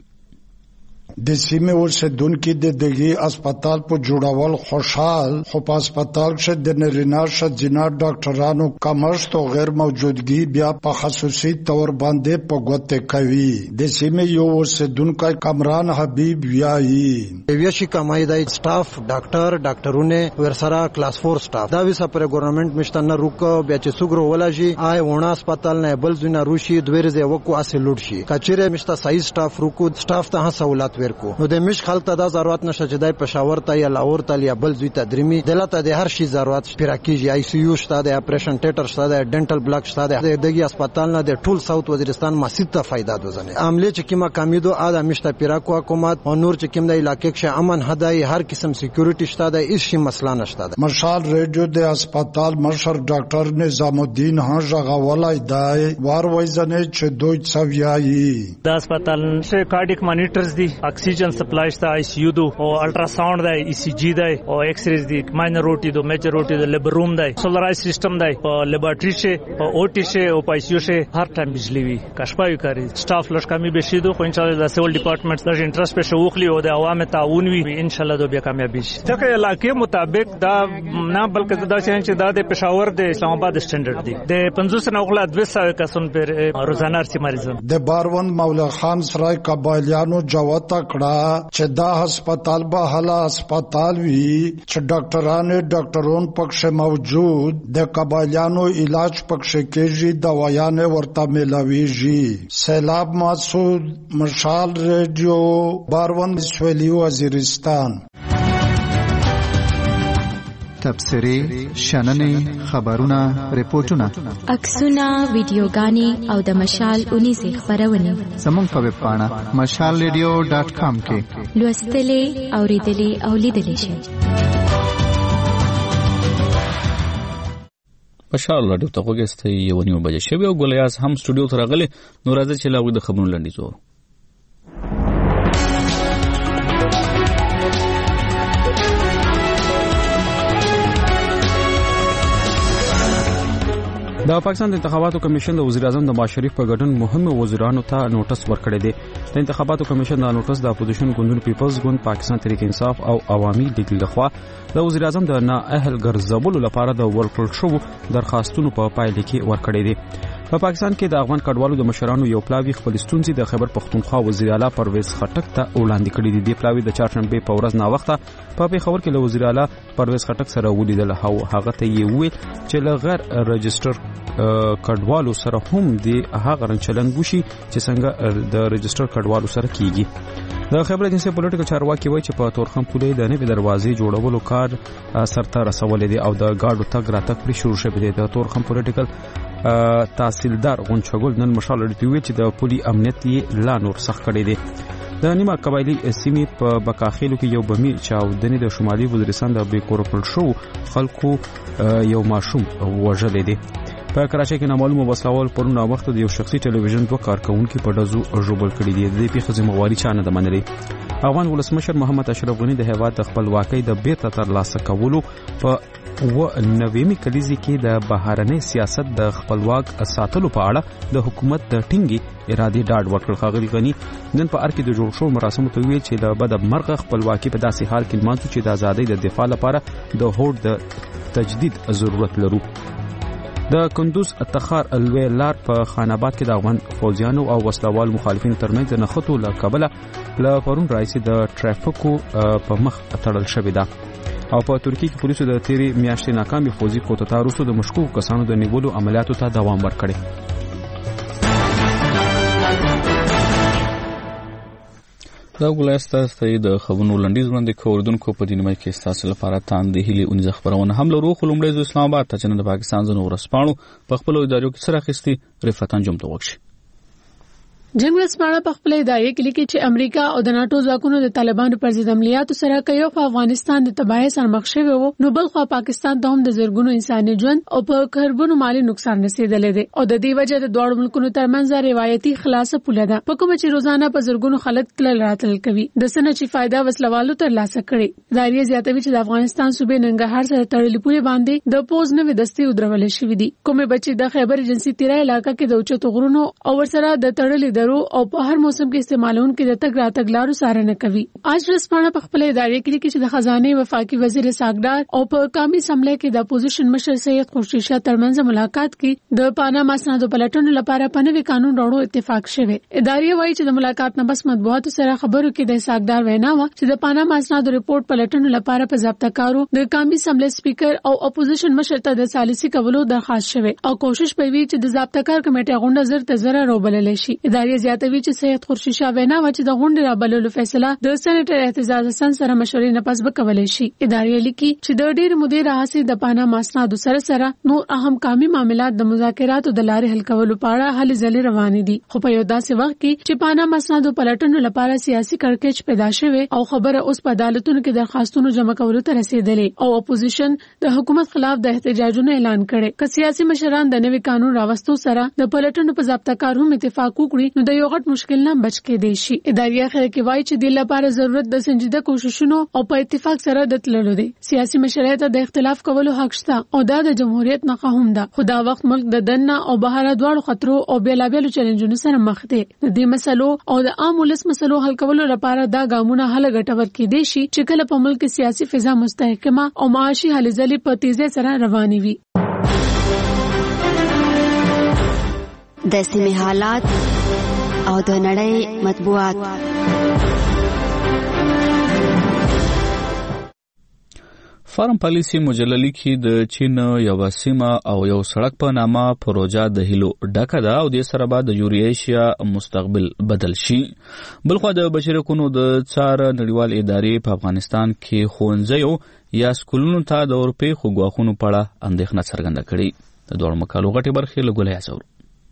د سیمې اوسیدونکو د دغه هسپتال په جوړول خوشحال، خو په هسپتال کې د نرینا شذینا ډاکټرانو کمښت او غیر موجودګي بیا په خصوصي تور باندې په ګوته کوي. د سیمې یو اوسیدونکو کمران حبیب ویایي ویشي کمای د سټاف ډاکټر ډاکټرونه ورسره کلاس فور سټاف دا وسه پر ګورنمنت مشتنه روکو بیا چې سګرو ولاجی آی ونه هسپتال نه بل زونه روشي دویرزه وکو اسه لوټ شي کچره مشته صحیح سټاف روکو سټاف ته سہولت ورکو. نو د مش خلک ته دا ضرورت نشه چې دای پېښور ته یا لاهور ته یا بل ځای ته درمي دلته د هر شي ضرورت پیراکیږي. آی سی یو شته، د اپریشن تیټر شته، د ډنټل بلاک شته، د دغه هسپتال نه د ټول ساوث وزیرستان مسجد ته فائدہ دوزنه عمله چې کیما کامیدو اده مشته پیراکو حکومت او نور چې کیم د علاقې کې امن هداي هر قسم سکیورټي شته، د هیڅ شي مسله نشته. مشال ریډیو د هسپتال مشر ډاکټر نظام الدین هاجغه ولای دای وار وایزنه چې دوی څویایي د هسپتال شه کارډیک مانیټرز دي، اکسیجن سپلای شته، آی سی یو دو او الټراساوند دی، ای سی جی دی او ایکس ریز دي، ماینر روټي دو میجر روټي د لیبر روم دی، سولرایز سیستم دی، په لیبارټری شه او او ټی شه او پای سی یو شه هر ټایم بجلی وي کشپای کوي. سټاف لږ کمی بشي دو، خو ان شاء الله د سیول ډپارټمنټ د انټرست په شوخلی او د عوامو تعاون وي ان شاء الله دو بیا کامیابی شي. ځکه علاقې مطابق دا نه بلکې دا چې دا د پېښور د اسلام آباد سټانډرډ دی د پنځوس نه اوغلا دوه سوه کسون پر روزانه ارسي مریضان. د باروند مولا خان سرای قبایلیانو جوته کړه چې دا هسپتال به حالا هسپتال وي چې ډاکټرانو ډاکټرون پکښه موجود د قبایلیانو علاج پکښه کېږي، دوايانې ورته ملاويږي. سیلاب مسعود، مشال ریډیو، باروند سویلی وزیرستان. تبصرې، شننې، خبرونه، ریپورتونه، عکسونه، ویډیوګانې او د مشال اونیزه خبرونه زموږ په ویب پاڼه مشال ریډیو ډاټ کام کې لوستلې، اوریدلې او لیدلې شئ. بشار راډیو ته وګورئ یو نیو بجې شوی او ګلیاس هم سټوډیو ته راغلی نو راځي چې لاغوي د خبرونو لنډیز وو. د پاکستان د انتخاباتو کمیشن د وزیر اعظم د نواز شریف په ګډون مهمو وزیرانو ته نوټس ورکړی دی. د انتخاباتو کمیشن دا نوټس د اپوزیشن ګوندونو پیپلز ګوند، پاکستان تحریک انصاف او عوامي لیگ لخوا د وزیر اعظم د نااهل ګرځولو لپاره د ورکړل شوو درخواستونو په پایله کې ورکړی دی. په پاکستان کې د افغان کډوالو د مشرانو یو پلاوی خپل ستونزې د خیبر پختونخوا وزیر اعلی پرویز خټک ته وړاندې کړې دي. د پلاوی د چهارشنبه په ورځ نا وخته په پیښور کې له وزیر اعلی پرویز خټک سره ولیدل او هغه ته یې وویل چې له غیر رجستر کډوالو سره هم د هغه رنچلن وشي چې څنګه د رجستر کډوالو سره کیږي. د خیبر ایجنسی پولیټیکل چارواکي وایي چې په تورخم پولې د نوې دروازې جوړولو کار سرته رسولې دي او د گاډو تګ راتګ پرې شروع شوی دی. د تورخم پولیټیکل تحصیلدار غونچګل نن مشال لري وی چې د پولي امنیت یې لا نور سخت کړی دی. د نیمه قبایلی سیمې په بکاخیلو کې یو بمی چاودنې د شمالي وزیرستان د بیکورپل شو خلکو یو ماشوم وژل دي. په کراچۍ کې نامعلومه وسلوال پرونه وخت د یو شخصي ټلویزیون دوه کارکونکو په دزو ژوبل کړي دي. د دې پیښې ذمہواری چا نه ده منلې. افغان ولسمشر محمد اشرف غنی د هیواد د خپلواکۍ د بیرته ترلاسه کولو په و نوېمي کلیزي کې د بهرنۍ سیاست د خپلواک ساتلو په اړه د حکومت د ټینګي ارادي ډاډ ورکړ. ښاغلي غنی نن په ار کې د جوړ شو مراسمو ته ویل چې د بد مرغه خپلواکي په داسې حال کې مانځو چې د ازادۍ د دفاع لپاره د هوډ د تجدید ضرورت لرو. د کندوز تخار الوی لار په خان آباد کې د افغان فوجیانو او وسلوال مخالفینو ترمنځ د نښتو له کبله له پرون راځي د ټرافیکو په مخ تړل شوې ده او په ترکیه کې پولیسو د تیری میاشتې ناکامي فوجي کوتتا وروسته د مشکوکو کسانو د نیولو عملیاتو ته دوام ورکړي. دا ګلاسته ستې د خبرونو لنډیز وړاندې کوردونکو په دینمای کې تاسو لپاره تان د هلي اونځ خبرونه هم لرو. خلومړی د اسلام آباد ته چې د پاکستان زنو ورسپانو په خپل ادارو کې سره خستي رفاتان جمع توغشي. جنگ ورسپانه په خپل ادارې کې لیکي چې امریکا او د ناتو ځواکونو د طالبانو پر ضد عملیاتو سره کوي په افغانستان د تباہي سره مخ شوی وو نو بل خو پاکستان ته هم د زرګونو انساني ژوند او په کاربونو مالی نقصان رسیدلې دي او د دې وجه د دوه ملکونو ترمنځ روایتي خلاصه پوله ده په کوم چې روزانه په زرګونو خلک تل راتل کوي د سنه چې فائدہ وسلوالو تر لاسه کړي. داریه زیاتوي چې د افغانستان صوبې ننګرهار سره تړلې پوله باندې د پوز نوې دستي ودرول شوې دي. کومه بچي د خیبر ایجنسی تیرا علاقې کې د اوچتو غرونو او ورسره د تړلې درو او په هر موسم کې استعمالون کې د تګ راتګ لارو سارنه کوي. آج رسپانه په خپل ادارې کې لیکي چې د خزانه وفاقي وزیر ساګدار او په قومي سملې کې د اپوزیشن مشر سید خورشید شاه ترمنځ ملاقات کې د پاناما سندو پلټنو لپاره په نوي قانون راوړو اتفاق شوه. ادارې وایي چې د ملاقات نه بس مطبوعاتو سره خبرو کې د ساګدار وینا و چې د پاناما سندو ریپورت پلټنو لپاره په ضابطه کارو د قومي سملې سپیکر او اپوزیشن مشر ته د سالسي کولو درخواست شوه او کوشش کوي چې د ضابطه کار کمیټه غونډه زر تزره روبلل شي. ادارې زیاتوي چې سید خورشید شاه وینا و چې د غونډې رابللو فیصله د سېنیټر اعتزاز حسن سره مشورې نه پس وکولای شي. ادارې لیکي چې د ډېر مودې راهسي د پاناما اسنادو سره سره نور اهم قومي معاملات د مذاکراتو د لارې حل کولو په اړه هلې ځلې روانې دي خو په یو داسې وخت کې چې پاناما اسنادو پلټنو لپاره سیاسي کړکېچ پیدا شوه او خبره اوس په عدالتونو کې درخواستونو جمع کولو ته رسیدلې او اپوزیشن د حکومت خلاف د احتجاجونو اعلان کړي. که سیاسي مشران د نوي قانون راوستو سره د پلټنو په ضابطه کار هم اتفاق وکړي نو د یو غټ مشکل نه بچ کېدای شي. ادارې خلک کې وایي چې د لپاره ضرورت د سنجیده کوششونو او په اتفاق سره د تللو دي. سیاسي مشرعیت د اختلاف کولو حق شته او دا د جمهوریت نه هم ده خو دا وخت ملک د دننه او بهر دواړو خطرو او بیلابیلو چیلنجونو سره مخ دی. د دې مسلو او د عام ولس مسلو حل کولو لپاره دا ګامونه هله ګټور کېدي شي چې کله په ملک سیاسي فضا مستحکمه او معاشي هلې ځلې په تیزه سره رواني وي. د سیمې حالات او د نړۍ مطبوعات. فارم پالیسی مجله لیکي د چین یو سیمه او یو سړک په نامه پروژه د هیلو ډکه ده او د سره بعد د یوریشیا مستقبل بدل شي. بلخو د بشري حقوقو د څار نړیوال ادارې په افغانستان کې ښوونځیو یا سکولونو ته د اروپای خوګواخونو په اړه اندېښنه څرګنده کړې. د دوه مکالو غټي برخې له ګولې اثر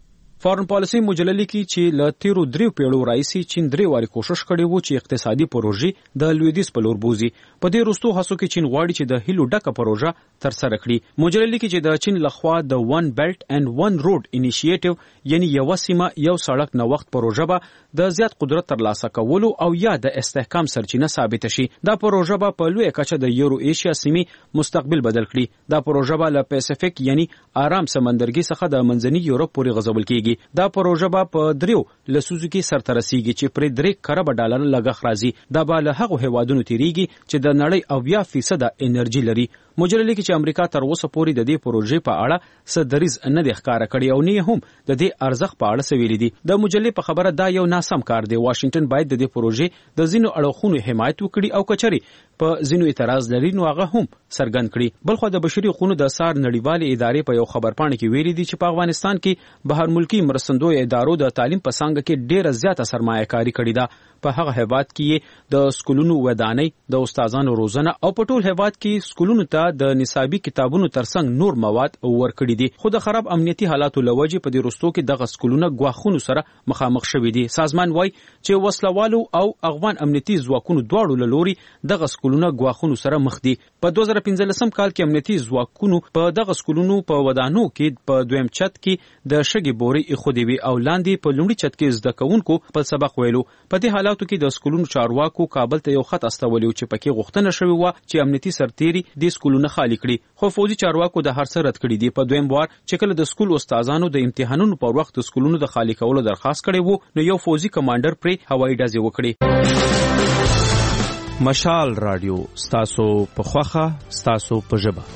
فارن پالیسي مجله لیکي چې له تیرو دریو پیړیو راهیسې چین درې واري کوشش کړی و چې اقتصادي پروژې د لویدیځ په لور بوزي. په دې وروستو هڅو کې چین غواړي چې د هیلو ډکه پروژه ترسره کړي. مجله لیکي چې د چین لخوا د ون بیلټ اینڈ ون روډ انیشیټیو یعنی یو سیمه یو سړک نوښت پروژه به د زیات قدرت ترلاسه کولو او یا د استحکام سرچینه ثابت شي. دا پروژه به په لوی کچه د یورو ایشیا سیمې مستقبل بدل کړي. دا پروژه به له پیسفیک یعنی آرام سمندرګي څخه د منځني یورپ پورې غځول کیږي. دا پروژه به په دریو لسوزو کې سرته رسیږي چې پرې درې کروڑ ډالر لګښت راځي. دا به له هغو هیوادونو تیریږي چې د نړۍ اویا فیصد انرژي لري. مجله لیکي چې امریکا تر اوسه پورې د دې پروژې په اړه څه دریځ نه دی ښکاره کړی او نه هم د دې ارزښت په اړه څه ویلي دي. د مجلې په خبره دا یو ناسم کار دی. واشنگټن باید د دې پروژې د ځینو اړخونو حمایت وکړي او کچري په ځینو اعتراض لري نو هغه هم څرګند کړي. بلخو د بشري حقوقو د سار نړیوالې ادارې په یو خبرپاڼه کې ویلي دي چې په افغانستان کې بهر ملکی مرستندوی ادارو د تعلیم په څانګه کې ډیره زیاته سرمایه کاری کړې ده. په هغه هیواد کې د سکولونو ودانۍ د استادانو روزنه او په ټول هیواد کې سکولونو ته د نصابي کتابونو ترڅنګ نور مواد ورکړي دي. خو د خراب امنیتي حالاتو لوجې په دې وروستو کې دغه سکولونه ګواښونو سره مخامخ شوي دي. سازمان وایي چې وسلوالو او افغان امنیتي ځواکونو دواړو له لوري دغه سکولونه ګواښونو سره مخ دي. په دوه زره پنځلسم کال کې امنیتي ځواکونو په دغه سکولونو په ودانو کې په دویم چت کې د شګې بوري ایښودې وي او لاندې په لومړي چت کې زده کوونکو په سبق ویلو. په دې حالاتو کې د سکولونو چارواکو کابل ته یو خط استولی چې پکې غوښتنه شوې وه چې امنیتي سرتیري د سکولونه خالی کړي. خو فوجي چارواکو د هر څه رد کړي دي. په دویم وار چې کله د سکول استادانو د امتحانونو پر وخت د سکولونو د خالی کولو درخواست کړی وو نو یو فوجي کمانډر پرې هوایي ډزې وکړې. مشال رادیو ستاسو په خوخه ستاسو په ژبه.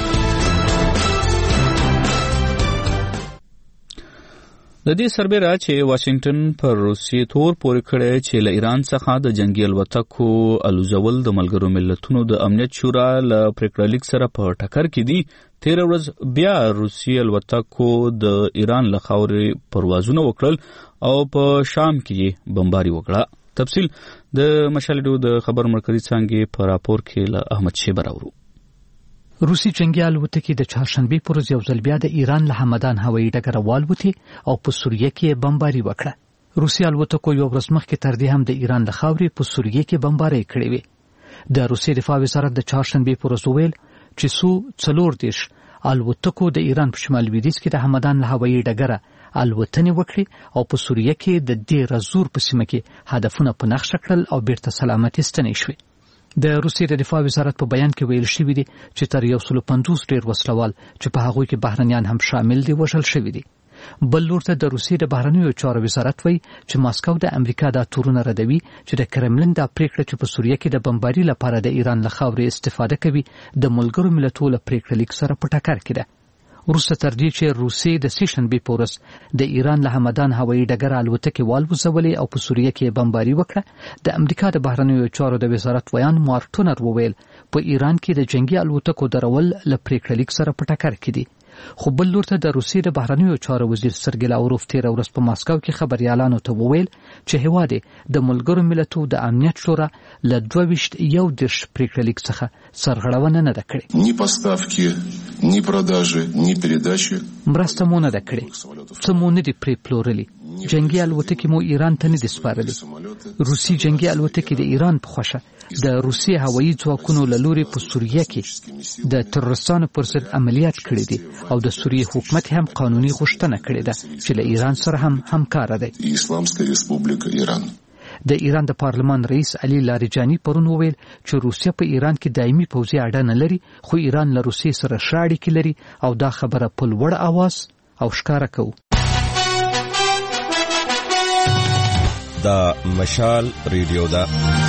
د دې سربېره چې واشنگټن پر روسیې تور پورې کړی چې له ایران څخه د جنگي الوتکو الوزول د ملګرو ملتونو د امنیت شورا له پریکړه لیک سره په ټکر کې دي. تېره ورځ بیا روسي الوتکو د ایران له خاورې پروازونه وکړل او په شام کې بمباري وکړه. تفصیل د مشال رادیو د خبر مرکزي څانګې په راپور کې له احمد شیبه راوړو. روسي جنگي الوتکې د چهارشنبې پر ورځ یو ځل بیا د ایران له همدان هوایي ډګره والوتې او په سوریه کې بمباري وکړه. روسي الوتکو یو ورځ مخکې تر دې هم د ایران له خاورې په سوریه کې بمباري کړې وې. د روسي دفاع وزارت د چهارشنبې پر ورځ وویل چې سو څلور دېرش الوتکو د ایران په شمال لویدیځ کې د همدان له هوایي ډګره الوتنې وکړې او په سوریه کې د دیر زور په سیمه کې هدفونه په نښه کړل او بیرته سلامتي ستنې شوې. د روسیې د دفاع وزارت په بیان کې ویل شوی دی چې تر یو سل پنځوس ډیر وسلوال چې په هغوی کې بهرنیان هم شامل دي وژل شوي دي. بل لور ته د روسیې د بهرنیو چارو وزارت وایي چې ماسکو د امریکا دا تورونه ردوي چې د کرملین دا پریکړه چې په سوریه کې د بمباري لپاره د ایران له خاورې استفاده کوي د ملګرو ملتونو له پریکړې لیک سره په ټکر کې ده. وروسته تر دې چې روسیې د سې شنبې په ورځ د ایران له همدان هوایي ډګره الوتکې والوزولې او په سوریه کې بمباري وکړه، د امریکا د بهرنیو چارو د وزارت ویان مارک ټونر وویل په ایران کې د جنگي الوتکو درول له پریکړه لیک سره په ټکر کې دي. خو بل لور ته د روسیې د بهرنیو چارو وزیر سرګی لاوروف تېره ورځ په ماسکو کې خبريالانو ته وویل چې هیواد د ملګرو ملتونو د امنیت شورا له دوه ویشت یو دیرش پریکړه لیک څخه سرغړونه نه ده کړې. نی پاستافکی نی پروداژه نی پریداشي مرسته مو نه ده کړې، څه مو نه دي پرې پلورلي، جنگي الوتکې مو ایران ته نه دي سپارلي. روسي جنگي الوتکې د ایران په خوښه د روسي هوایي ځواکونو له لوري په سوریه کې د تروریستانو پر ضد عملیات کړي دي او د سوریې حکومت هم قانوني غوښتنه کړې ده چې له ایران سره هم همکار دی. اسلامسکه ریسپوبلیکا ایران د ایران د پارلمان رئیس علي لاریجاني پرون وویل چې روسیه په ایران کې دایمي پوځي اډه نه لري، خو ایران له روسیې سره ښه اړیکې لري او دا خبره په لوړ اواز او ښکاره کوو. دا مشال ریډیو ده.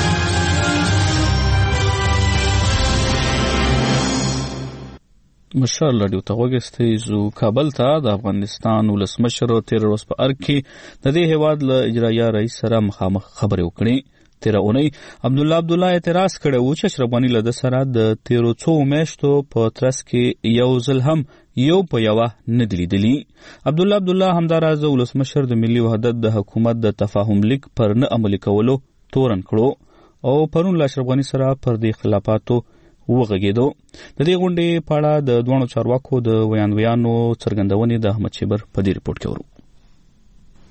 مشال رادیو ته وګستئ. زو کابل ته د افغانستان ولسمشر تېره ورځ په ارګ کې د دې هیواد له اجرایه رئیس سره مخامخ خبرې وکړې. تېره اونۍ عبدالله عبدالله اعتراض کړی و چې اشرف غني له ده سره د تېرو څو میاشتو په ترڅ کې یو ځل هم یو په یوه نه دي لیدلي. عبدالله عبدالله همداراز ولسمشر د ملي وحدت د حکومت د تفاهم لیک پر نه عملي کولو تورن کړو او پرون له اشرف غني سره پر دې خلافاتو وغږېدو. د دې غونډې په اړه د دواړو چارواکو د ویاندویانو څرګندونې د احمد شیبر په دې ریپورټ کې ورو.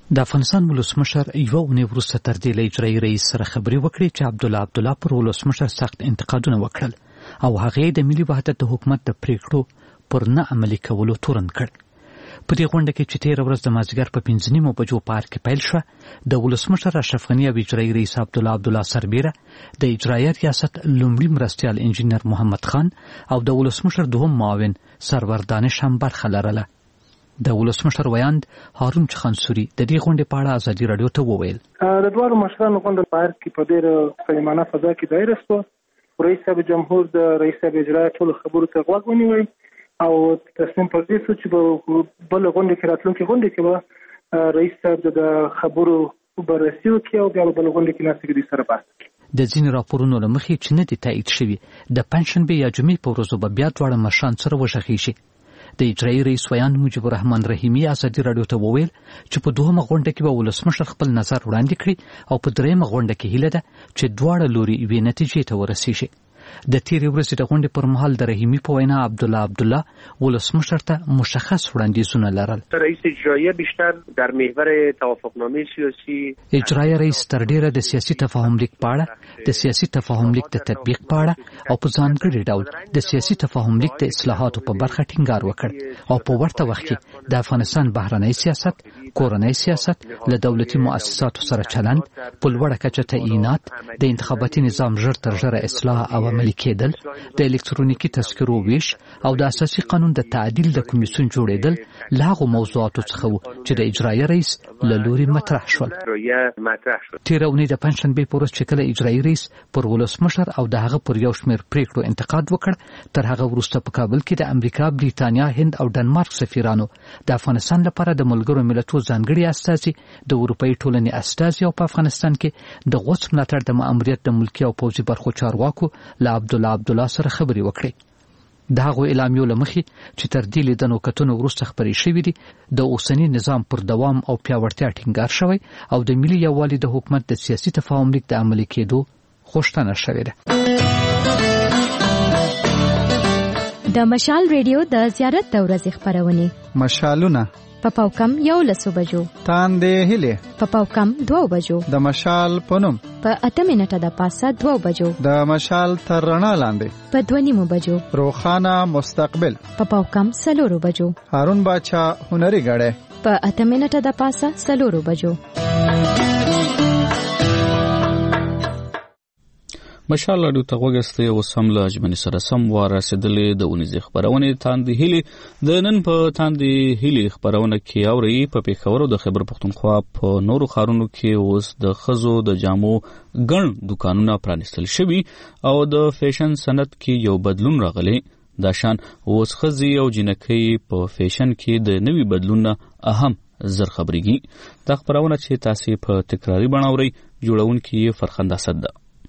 د افغانستان ولسمشر یو اونۍ وروسته تر دې له اجرایي رئیس سره خبرې وکړې چې عبدالله عبدالله پر ولسمشر سخت انتقادونه وکړل او هغې د ملي وحدت د حکومت د پریکړو پر نه عملي کولو تورن کړ. په دې غونډه کې چې تېره ورځ د مازدیګر په پنځه نیمو بجو پارک کې پیل شوه، د ولسمشر اشرف غني او اجرایي رئیس عبدالله عبدالله سربیره، د اجرایه ریاست لومړي مرستیال انجینر محمد خان او د ولسمشر دوهم معاون سرور دانش هم برخه لرله. د ولسمشر ویاند هارون چخانسوري د دې غونډې په اړه ازادي راډیو ته وویل: د دواړو مشرانو غونډه په پارک کې په ډېر صمیمانه فضا کې دایره شوه. رئیس صاحب جمهور د رئیس صاحب اجرایه ټولو خبرو ته غوږ ونیوی او تصمیم پر دې شو چې په بل غونډه کې راتلونکي غونډه کې به رئیس صاحب د خبرو بررسي وکړي او بیا بل غونډه کې ناستې دي سره بحث وکړي. د ځینې راپورونو له مخې چې نه دي تایید شوي، د پنجشنبې یا جمعې په ورځو به بیا دواړه مشران سره وغږیږي. د اجرایي رئیس ویاند مجیب الرحمن رحیمي ازادي راډیو ته وویل چې په دوهمه غونډه کې به ولسمشر خپل نظر وړاندې کړي او په دریمه غونډه کې هیله ده چې دواړه لوري یوې نتیجې ته ورسیږي. د تیرې ورځې د غونډې پر مهال د رحیمي په وینا عبدالله عبدالله ولسمشر ته مشخص وړاندیزونه لرل. رئیس اجرایه بیشتر در محور توافقنامه سیاسی اجرایه رئیس تر ډیره د سیاسي تفاهم لیک په اړه، د سیاسي تفاهم لیک د تطبیق په اړه او په ځانګړي ډول د سیاسي تفاهم لیک د اصلاحاتو په برخه ټینګار وکړ او په ورته وخت کې د افغانستان بهرنی سیاست، کورنی سیاست، له دولتي مؤسساتو سره چلند، په لوړه کچه تعیینات، د انتخاباتي نظام ژر تر ژره اصلاح او عملي کېدل، د الکترونیکي تذکرو ویش او د اساسي قانون د تعدیل د کمیسیون جوړېدل له هغو موضوعاتو څخه وو چې د اجرایه رئیس له لوري مطرح شول. تېره اونۍ د پنجشنبې په ورځ چې کله اجرایي رئیس پر ولسمشر او د هغه پر یو شمېر پریکړو انتقاد وکړ، تر هغه وروسته په کابل کې د امریکا، بریتانیا، هند او ډنمارک سفیرانو د افغانستان لپاره د ملګرو ملتونو ځانګړي استازي، د اروپایي ټولنې استازي او په افغانستان کې د غوڅ ملاتړ د ماموریت د ملکي او پوځي برخو چارواکو له عبدالله عبدالله سره خبرې وکړې. د هغو اعلامیو له مخې چې تر دې لیدنو کتنو وروسته خپرې شوي دي، د اوسني نظام پر دوام او پیاوړتیا ټینګار شوی او د ملي یووالي د حکومت د سیاسي تفاهم لیک د عملي کېدو غوښتنه شوې ده. د مشال ریډیو د زیارت د ورځې خپرونې مشالونه په پاوکم یو لسو بجو، تاندې هیلې په پاوکم دوه بجو، د مشال پونم په اته منټه د پاسه دوه بجو، د مشال تر رڼا لاندې په دوه نیمو بجو، روخانه مستقبل په پاوکم سلورو بجو، هارون باچا هنري غړې په اته منټه د پاسه سلورو بجو. مشال راډیو ته غوږسته او سم له اجمنې سره سم ورسېدلې د اونیزې خبرونې تاندې هیلې د نن په تاندې هیلې خبرونه کې اوري. په پېښور او د خیبر پښتونخوا په نورو ښارونو کې اوس د ښځو د جامو ګڼ دوکانونه پرانیستل شوي او د فیشن صنعت کې یو بدلون راغلی. دا شان اوس ښځې او جنکۍ په فیشن کې د نوي بدلون نه اهم زر خبرېږي. دا خبرونه چې تاسې په تکراري بڼه اورئ، جوړونکي یې فرخنده اسد ده.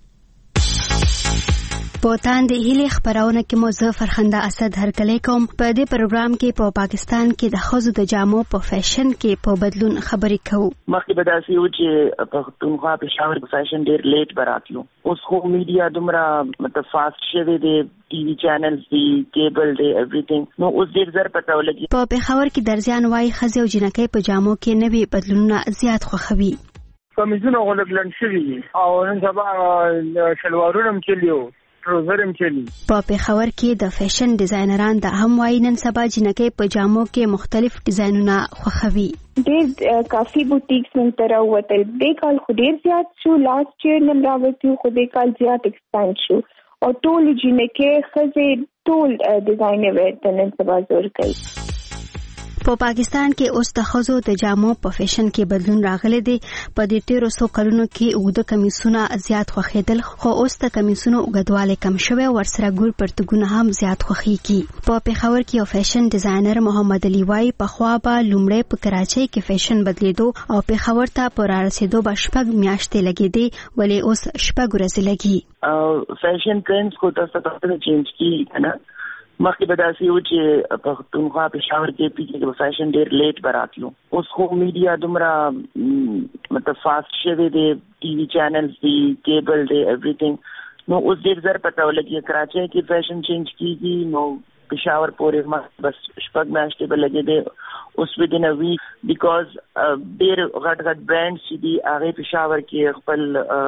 په تاندې هیلې خبرونه کې مو زه فرخنده اسد هرکلی کوم. په دې پروګرام کې په پاکستان کې د ښځو د جامو په فیشن کې په بدلون خبرې کوو. مخکې به داسې و چې پښتونخوا پېښور کې فیشن ډېر لیټ به راتلو. اوس خو میډیا دومره مطلب فاسټ شوی دی، ټي وي چینلز دي، کیبل دی، ایوریثینګ. نو اوس ډېر زر پته ولګي. په پېښور کې درزیان وایي ښځې او جنکۍ په جامو کې نوي بدلونونه زیات خوښوي. کمیزونه غو لږ لنډ شوي دي او نن سبا شلوارونه هم چلي وو، په پېښور کې د فیشن ډیزاینران د هم وایي نن سبا جنکۍ په جامو کې مختلف ډیزاینونه خوښوي. ډېر کافي بوټیکس نن ته راووتل. دې کال خو ډېر زیات شو، لاست ییر نن راوتی خو دې کال زیات ایکسپاند شو او ټول جنکۍ ښځې ټول ډیزاین یې ورته نن سبا زور کوي. په پاکستان کې اوس د ښځو د جامو په فیشن کې بدلون راغلی دی. په دې تیرو څو کلونو کې اوږده کمیسونه زیات خوښېدل، خو اوس د کمیسونو اوږدوالی کم شوی او ورسره ګور پرتګونه هم زیات خوښېږي. په پېښور کې یو فیشن ډیزاینر محمد علي وایي پخوا به لومړی په کراچۍ کې فیشن بدلېدو او پېښور ته په رارسېدو به شپږ میاشتې لګېدې، ولې اوس شپږ ورځې لګي. فیشن ټرینډز کو تاسو ته چینج کیږي نه. مخکې به داسې و چې پښتونخوا پېښور کې پی کې فیشن ډېر لیټ به راتلو. اوس خو میډیا دومره مطلب فاسټ شوی دی، ټي وي چینلز دي، کیبل دی، ایوریثینګ. نو اوس ډېر زر پته ولګي. کراچۍ کې فیشن چینج کیږي نو پېښور پورې بس شپږ میاشتې به لګېدې. اوس within a week because ډېر غټ غټ برانډز چې دي هغه پېښور کې خپل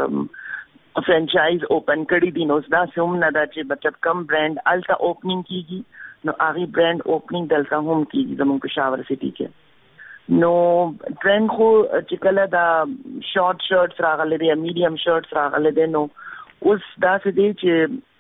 فرانچایز اوپن کړی دي. نو دا سم نه دا چې مطلب کم برانډ الټا اوپننګ کیږي نو هغه برانډ اوپننګ دلته هم کیږي زموږ پېښور سټي کې. نو ټرند خو چې کله دا شارټ شرټس راغلي دي میډیم شرټس راغلي دي نو اوس دا څه دي چې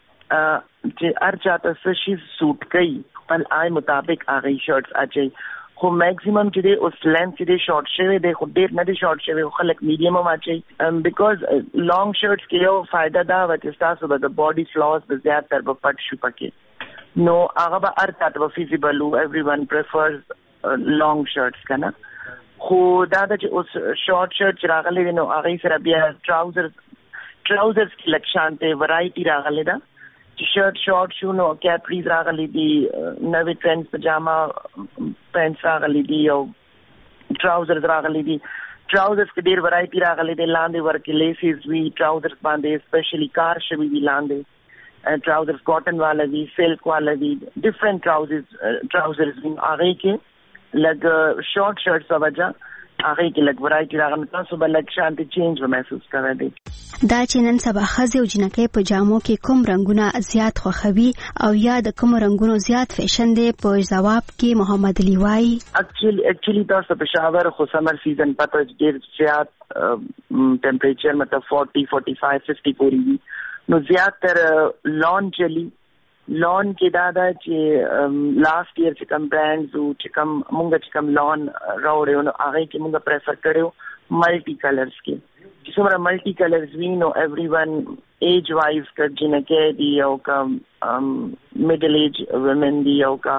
چې هر چاته څه شي سوټ کوي خپل آی مطابق هغه شرټس اچي. خو میکسیمم چې دی اوس لینث چې دی شارټ شوی دی خو ډېر نه دی شارټ شوی خو خلک میډیم هم اچي بیکاز لانګ شرټس کې یو فایده دا و چې تاسو به د باډي فلاس به زیاتره به پټ شو پکې نو هغه به هر چاته به فیزیبل وو. ایوری ون پریفرز لانګ شرټس کنه. خو دا د چې اوس شارټ شرټ راغلي دي نو هغه سره بیا ټراوزرز ټراوزرز کې لک شانته ورایټي راغلي ده چې شرټ شارټ شو نو کیپریز راغلي دي نوې ټرند پجاما پینټس راغلي دي او ټراوزرز راغلي دي. ټراوزرز کې ډېر ورایټي راغلي دي لاندې ورکې لیسز وی ټراوزرز باندې سپیشلی کار شوی وی لاندې ټراوزرز کاټن والا وی سلک والا وی ډیفرنٹ ټراوزرز ټراوزرز هغه کې لګ شارټ شرټس وجه هغه کې لګ ورایټي راغلی تاسو به لګ شانتي چینج و محسوس کوئ. دا چې نن سبا ښځې او جنکۍ په جامو کې کوم رنګونه زیات خوښوي او یا د کوم رنګونو زیات فیشن دی په جواب کې محمد علي وایي اکچولی اکچولی تاسو په پېښور خو سمر سیزن پته ډېر زیات ټمپریچر مطلب فورټي فورټي فایو ففټي پورې وي نو زیاتر لان چلی لان کې دا دا چې لاست ایئر چې کوم برانډز او چې کوم مونږ چې کوم لان راوړو نو هغه کې مونږ پریفر کړو ملټي کلرز کې چې څومره ملټي کلرز وي نو ایوری ون ایج وایز ک جنکه دی او کا میډل ایج وومن دی او کا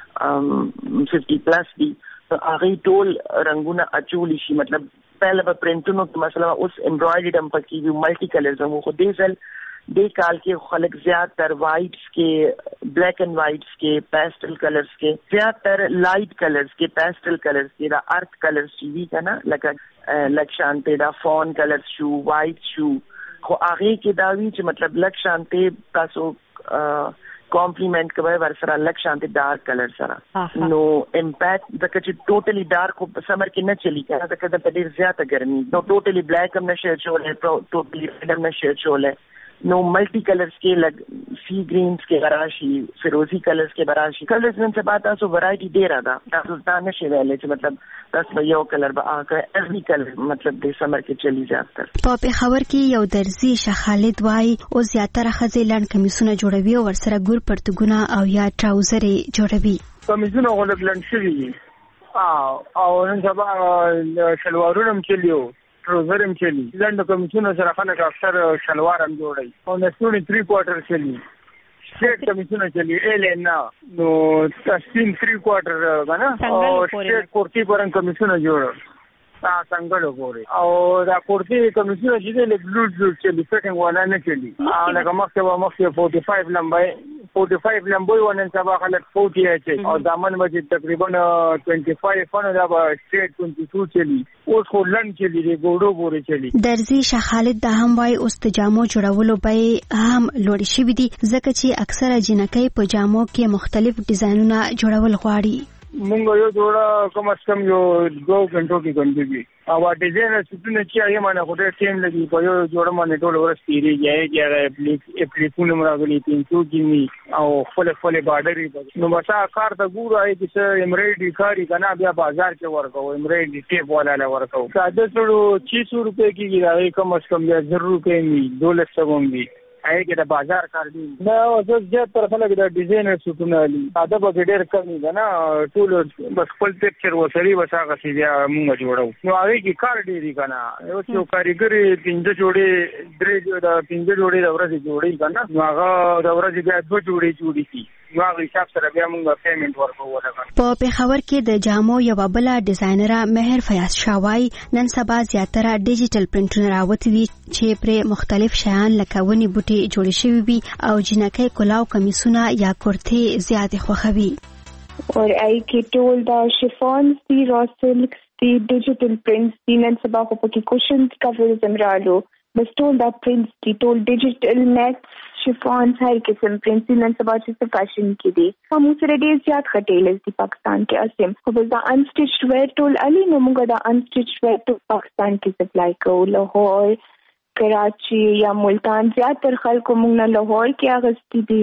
ففټي پلس دی هغه ټول رنگونه اچول شي مطلب پهله په پرنټونو کې مثلا اوس امبرایډري هم پکې وي ملټي کلرز هم خو دې ځل دې کال کې خلک زیاتر وائټس کې بلیک اینڈ وائټس کې پیسټل کلرز کې زیاتر لائٹ کلرز کې پیسټل کلرز کې دا ارث کلرز چې وی کنه لکه لک شانته دا فون کلرز شو وائټ شو خو هغه کې دا وی چې مطلب لک شانته تاسو کمپلیمنٹ کوي ورسره لک شانته ډارک کلر سره نو امپیکټ د کچې ټوټلی ډارک په سمر کې نه چلی کنه دا کده په ډیر زیاته ګرمي نو ټوټلی بلیک هم نشه چولې ټوټلی ریډ هم نشه چولې نو ملٹی کلرز کے لگ سی گرینز کے براشی فیروزی کلرز کے براشی کلرز میں سے بات آسو ورائٹی دے رہا تھا تاسو دانش ویلے چې مطلب دس یو کلر به آکه ایوری کلر مطلب د سمر کې چلی زیاتر. په پېښور کې یو درزي شاه خالد وای او زیاتره ښځې لاند کمیسونه جوړوي او ورسره ګور پرتګونه او یا ټراوزرې جوړوي. کمیسونه غوړ لاند شوی او نن سبا شلوارونه هم چلیو ټروزر هم چلی لاندې کمیسونه سره خلک اکثر شلوار هم جوړي او نسونی تھری کوارټر چلی سټیټ کمیسونه چلی ال ان نو تسین تھری کوارټر غنا او سټیټ کورتی پرن کمیسونه جوړ تا څنګه وګوري او دا کورتی کمیسونه چې له بلوز چلی فټینګ ولا نه چلی او لکه مخکې مخکې فورټي فایو لمبای فورټي فایو لمبوي ونن سبا خلک فورټي اچي او دامن مجه تقریبا ټوئنټي فایو فن دا سټیټ ټوئنټي ټو چلی اوس خو لن چلی دی ګوډو ګوري چلی. درزي شاه خالد د هم وای اوس د جامو جوړولو به هم لوړ شوی دي ځکه چې اکثره جنکۍ په جامو کې مختلف ډیزاینونه جوړول غواړي. مونږ یو جوړه کوم څه کم یو دوه غنټو کې ګندګي او ډیزاین څه چې یې معنی خو ډېر ټیم لګي په یو جوړه باندې ټول ورس تیری جاي جاي اپلیکونه مرغلي تینځو کې او خپل خپل بارډري نو بسا کار ته ګورو اې چې امریډي کاری کنه بیا بازار کې ورکو امریډي ټیپ والا لا ورکو ساده څلو چھه سو روپے کې راځي کم از کم بیا زر روپے می دولت سوم وي اې کې د بازار کار دی نو زه زیات پر خلک د ډیزاینر سټونه لري ساده به ډېر کم دی نه ټول بس خپل پکچر وسري وساغه سي بیا موږ جوړو نو هغه کې کار دی کنه یو څو کاریګر پنځه جوړې درې د پنځه جوړې د ورځې جوړې کنه نو هغه د ورځې بیا دوه جوړې جوړې شي نو هغه حساب سره بیا موږ پیمنٹ ورکوو. په پېښور کې د جامو یو بل ډیزاینر مهر فیاض شاوای نن سبا زیاتره ډیجیټل پرنټونه راوتی دي چې پر مختلف شیان لکه ونی بوټي جوړ شوی وي او جنکۍ کلاو کمیسونه یا کورتي زیات خوښوي. اور آی کې ټول دا شفون دی را سلک دی ډیجیټل پرنټس دی نن سبا خو پکې کوشنز کورز امرالو بس ټول دا پرنټس دي ټول ډیجیټل نیټ شفونز هر قسم پرنټس نن سبا چې فیشن کې دي هم سره ډیر زیات خټیلز دي پاکستان کې اسیم خو بس دا انسټیچ ویر ټول علي نو موږ دا انسټیچ ویر ټول پاکستان کې سپلای کوو لاهور کراچي یا ملتان زیاتر خلکو موږ نه لاهور کې اغستی دي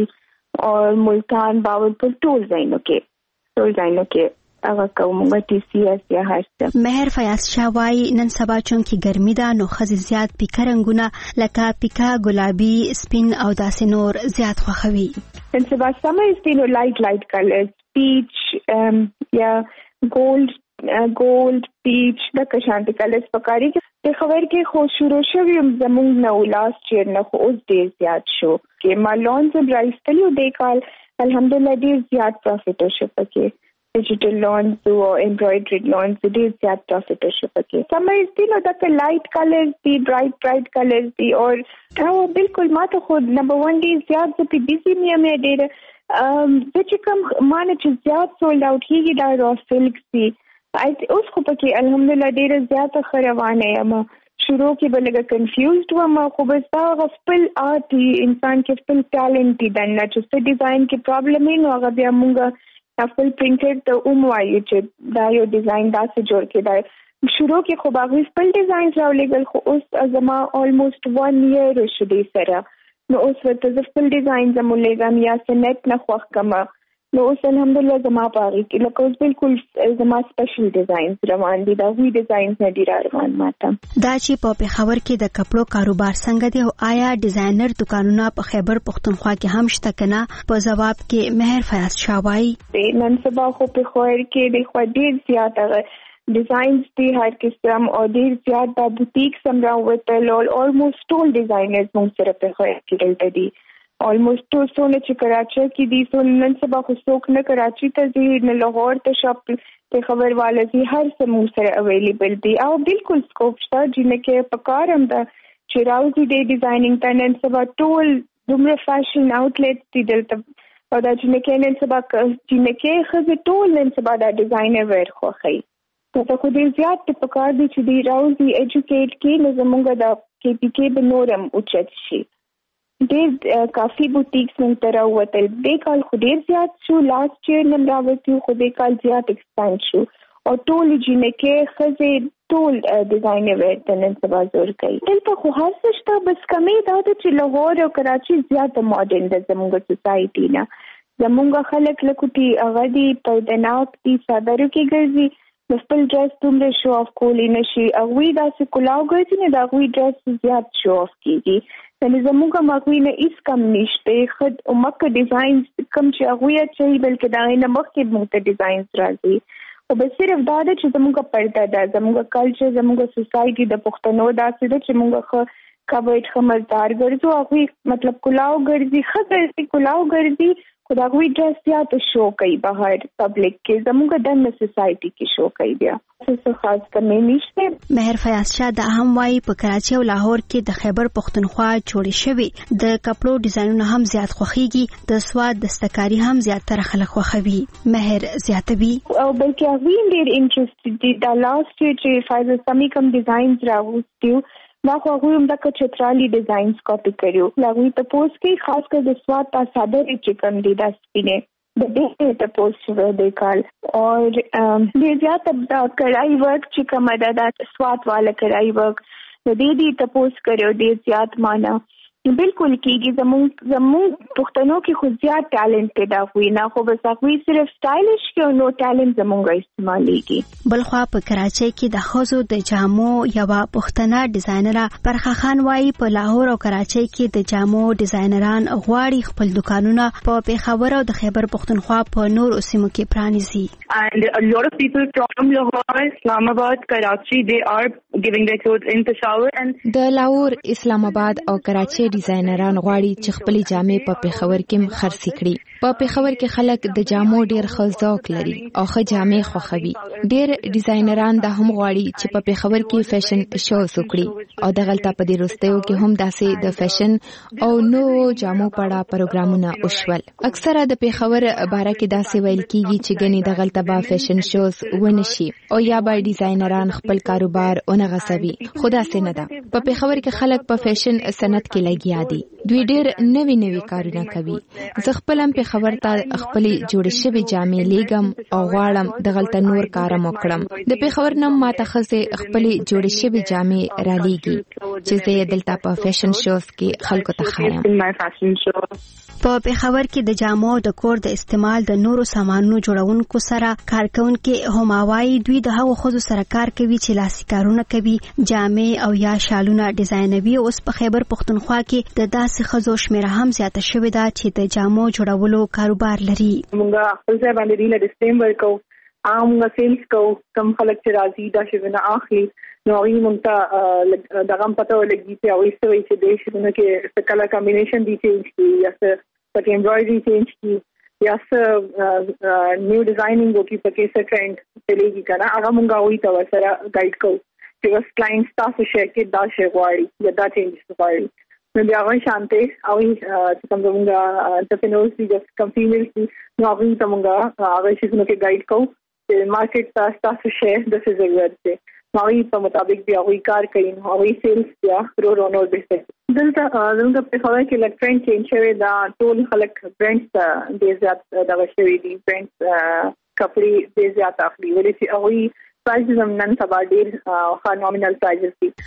او ملتان باورپور ټول ځایونو کې ټول ځایونو کې هغه کومه ټي سي اس یا هرڅه. مهر فیاض شاه وايي نن سبا چونکی ګرمي ده نو خزي زیات پیکه رنگونه لکه پیکه ګلابي سپین او داسې نور زیات خوښوي. نن سبا سمر is you know light light colors peach um, یا gold uh, gold peach د کشانتي کلرز پکاري کې خبر کې خو شروع شوی زمونږ نو لاست year نه خو اوس ډیر زیات شو کې مالون زم راځتلیو د کال الحمدلله ډیر زیات پروفیټ شو پکې digital lawns or embroidered lawns ډیر زیات پروفیټ شو پکې سمر is you know the light colors the bright bright colors the اور او بالکل ماته خو نمبر ون ډیر زیات په بيزي مې ډیر ام چې کوم مانه چې زیات سولډ اوټ هیږي دا رو سلک سي اوس خو پکې الحمدلله ډیر زیات خروانه یم شروع کې بلګه کنفیوزډ و ما خو بس دا خپل آرت انسان کې خپل ټالنت دی نه چې څه ډیزاین کې پرابلم نه هغه بیا مونږ خپل پرینټډ ته اوم وایو چې دا یو ډیزاین دا څه جوړ کړي شروع کې خو باغ خپل ډیزاین راولېګل خو اوس زما آلموست ون ایئر شو دی سره نو اوس ورته خپل ډیزاین زمولېګم یا سنت نه خوښ کما نو اوس الحمدلله زما پاره کې لکه اوس بالکل زما سپیشل ډیزاینز روان دي دا وی ډیزاینز نه دي روان ماته دا چې په پېښور کې د کپړو کاروبار څنګه دی او آیا ډیزاینر دکانونه په خیبر پختونخوا کې هم شته کنه په جواب کې مهر فیاض شاه وايي نن سبا خو پېښور کې د خو ډیر زیات ډیزاینز دي هر قسم او ډیر زیات د بوتیک سم راوته لول آلموست ټول ډیزاینرز موږ سره پېښور کې دلته دي almost تو سونه چې کراچي کې دي سو نن سبا خو څوک نه کراچي ته ځي نه لاهور ته شاپ ته خبر والا دي هر سمو سره اویلیبل دي او بالکل سکوپ شته چې پکارم دا چې راوځي د ډیزاینینګ ته نن سبا ټول دومره فیشن آوټلیټس دي دلته او دا چې نن سبا چې خزه ټول نن سبا دا ډیزاینر ور خوخی ته خو دې زیات پکار دي چې دی راوځي ایجوکیټ کې نو زمونږ دا کې پی کې بنورم اوچت شي ډېر کافي بوتیکس من تر وتل د کال خو ډېر زیات شو لاست year نن راوځي خو د کال زیات ایکسپاند شو او ټول جنکه خزه ټول ډیزاینر ورته نن سبا زور کوي دلته خو هر څه شته بس کمی دا چې لاهور او کراچي زیات ماډرن د زموږ سوسایټي نه زموږ خلک لکوټي هغه دي په دناک دي صدرو کې ګرځي د خپل ډریس دومره شو اف کولی نشي هغوی داسې کلاو ګرځي نه د هغوی ډریس زیات شو اف کېږي یعنې زموږ هغوی نه هېڅ کم نشته ښه مکه ډیزاینز کم چې هغوی اچوي بلکې د هغې نه مخکې موږ ته ډیزاینز راځي خو بس صرف دا ده چې زموږ پرده ده زموږ کلچر زموږ سوسایټي د پښتنو داسې ده چې موږ ښه کبرډ ښه مزدار ګرځو هغوی مطلب کلاو ګرځي ښه ګرځي کلاو ګرځي خو د هغوی ډریس زیات شو کوي بهر پبلک کې زموږ دننه سوسایټي کې شو کوي بیا څه خاص کمې نشته مهر فیاض شاه دا هم وايي په کراچي او لاهور کې د خیبر پختونخوا جوړې شوی د کپړو ډیزاینونه هم زیات خوښيږي د سواد دستکاری هم زیاتره خلک خوښوي مهر زیاتوي او بلکې هغوی ډېر انټرېسټډ دي دا لاست year چې فایزر سمي کوم ډیزاینز راوستیو دا خو هغوی هم دغه چترالي ډیزاینز کاپي کړیو هغوی تپوس کوي خاص کر د سواد تا صادر چې کوم دي دا سپینې د دې تپوس شوی دی کال او ډېر زیات د کړای ورک چې کوم ده د سواد والا کړای ورک د دې دې تپوس کړو ډېر زیات معنا بالکل کېږي زموږ زموږ پښتنو کې خو زیات ټالنټ دا وي نه خو بس هغوی صرف سټایلش کې نو ټالنټ زموږ استعمالېږي بلخوا په کراچۍ کې د ښځو د جامو یوه پښتنه ډیزاینره برخه خان وايي په لاهور او کراچۍ کې د جامو ډیزاینران غواړي خپل دکانونه په پېښور او د خیبر پښتونخوا په نورو سیمو کې پرانیزي and a lot of people from Lahore, Islamabad, Karachi, they are giving their clothes in Peshawar and د لاهور اسلام آباد او کراچۍ ډیزاینران غواړي چې خپل جامې په پېښور کې خرڅ کړي په پېښور کې خلک د جامو ډېر ښه ذوق لري او ښه جامې خوښوي. ډېر ډیزاینران دا هم غواړي چې په پېښور کې فیشن شوز وکړي او دغلته په دې وروستیو کې هم داسې د فیشن او نوو جامو په اړه پروګرامونه وشول. اکثره د پېښور باره کې داسې ویل کېږي چې ګنې دغلته به فیشن شوز ونه شي او یا به ډیزاینران خپل کاروبار ونغځوي. خو داسې نه ده. په پېښور کې خلک په فیشن صنعت کې لګیا دي. دوی ډېر نوي نوي کارونه کوي. زه خپل هم پېښور ته خپلې جوړې شوې جامې لیږم او غواړم دغلته نور کارم وکړم. د پېښور نه ماته ښځې خپلې جوړې شوې جامې رالیږي چې زه یې دلته په فیشن شوز کې خلکو ته ښایم. په پېښور کې د جامو د کور د استعمال د نورو سامانونو جوړونکو سره کارکونکي هم وايي دوی د هغو ښځو سره کار کوي چې لاسي کارونه کوي، جامې او یا شالونه ډیزاینوي. اوس په خیبر پښتونخوا کې د داسې ښځو شمیره هم زیاته شوې ده چې د جامو جوړولو کاروبار لري. موږ خپل ځای باندې ریل ډیسپلیم ورکو، عام سیلز کو، کم خلک چې راځي دا شونه اخلي نو هغه مونږ ته دغه پته ولګي چې او ایستوي چې د شونه کې څه کلر کمبینیشن دي چینج کی یا څه پکې امبرايډري چینج کی یا څه نیو ډیزاینینګ وکي پکې څه ټرند چلیږي کنه هغه مونږ وایي ته سره ګایډ کو چې بس کلاینټ تاسو شي کې دا شی غواړي یا دا چینج غواړي نو بیا غوښ شانته او چې کوم زموږ انټرپرینورز دي چې کوم فیمیلز دي نو هغه ته مونږ هغه شي چې ګایډ کو چې مارکیټ تاسو شي د څه ضرورت دی نوې په مطابق بیا وی کار کوي نو وی سیلز بیا رو رو نو دي دلته زموږ په خبره کې لک ټرند چینج شوی دا ټول خلک برانډز ډېر زیات دا شوی دي برانډز کپڑے ډېر زیات اخلي ولې چې هغه پرایز هم نن سبا ډېر ښه نومینل پرایز دي.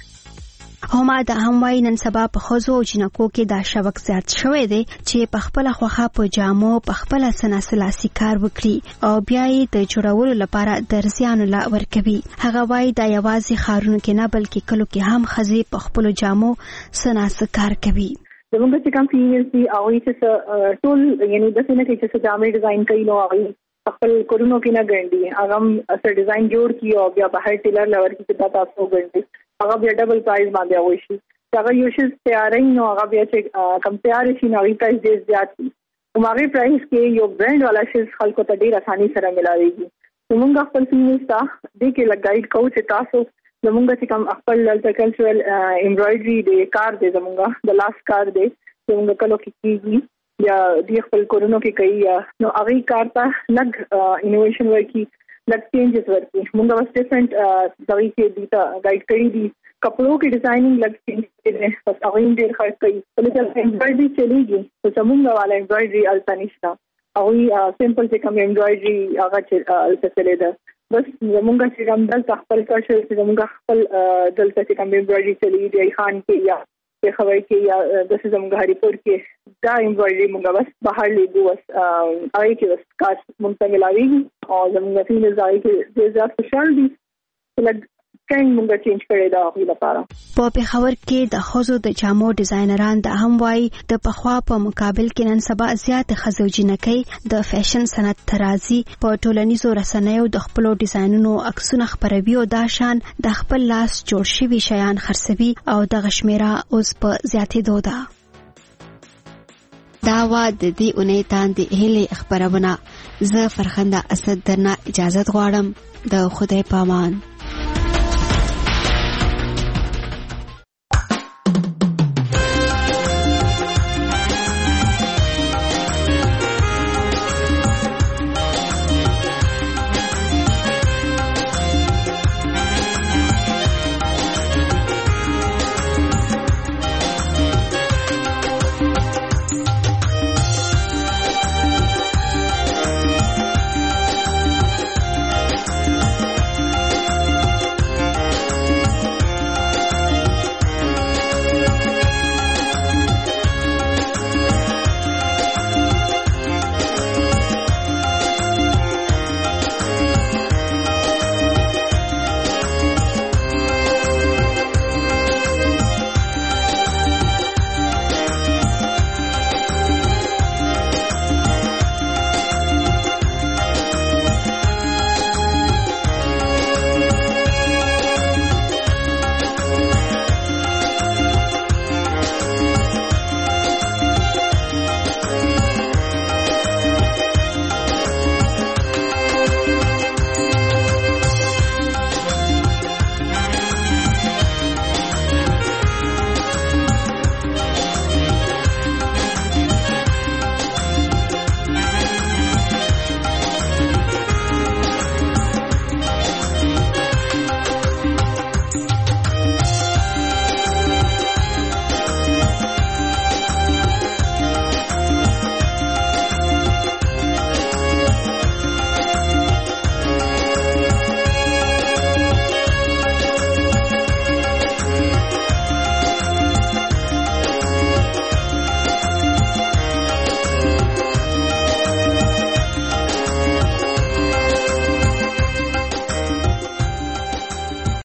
هما د هموای نن سبا په خوځو او جنکو کې دا شوق زیات شوی دی چې په خپل خوخه په جامو په خپل سناسلاسي کار وکړي او بیا یې د جوړولو لپاره درزیانو لا ورکوي. هغه وایي دا یوازې خارونو کې نه بلکې کلو کې هم خزي په خپل جامو سناس کار کوي. زموږ چې کوم فیمیلز دي او چې ټول یعنی د څه نه کې چې جامې ډیزاین کوي نو هغه خپل کورونو کې نه ګڼي هغه اثر ډیزاین جوړ کی او بیا بهر ټیلر لور کې دا تاسو ګڼي هغه بیا ډبل پرایز باندې وایي هغه یو شی تیارې نو هغه بیا چې کم تیار شي نو پرایز ډیر زیات دي هغه پرایز کې یو برانډ والا شی خلکو ته ډیر اساني سره ملاويږي. موږ خپل فیمیلز ته د کې لګایډ کوو چې تاسو زموږ چې کوم خپل کلچرل امبرايډري د کار دی زموږ د لاس کار دی زموږ کلو کې کیږي یا د خپل کورونو کې کوي نو هغه کار ته لګ انوویشن ورکی لګ چینجز ورکی موږ واس ډیفرنٹ ځای کې دیتا ګایډ کړی دي کپڑوں کی ڈیزائننگ لگ چینج ہے بس اغین ډیر خرڅ کوي ولې امبرايډري چلیږي خو زموږ والا امبرايډري التنشتا او سمپل چې کوم امبرايډري هغه چې التسله ده بس زموږ چې کوم دلته خپل کار چې زموږ خپل دلته چې کوم امبرايډري چلیږي دی خان کې یا په خوي کې یا د زموږ هریپور کې دا امبرايډري موږ بس بهر لیدو بس هغه کې بس کار موږ ته ملاوي او زموږ فیمل ځای کې ډیر زیات خوشاله دي لکه څنګه موږ چینج کړی دا خو لپاره. په پېښور کې د خوځو د جامو ډیزاینران د هم وای د پخوا په مقابل کې نن سبا زیات خزو جنکۍ د فیشن صنعت ترازی په ټولنیزو رسنیو د خپل ډیزاینونو عکسونه خپروي او دا شان د خپل لاس جوړ شوي شیان خرڅوي او د غشمیره اوس په زیاتېدو ده. دا وا د دې اونۍ تاندې هلي خبرونه زه فرخنده اسد درنه اجازه غواړم د خدای پامان.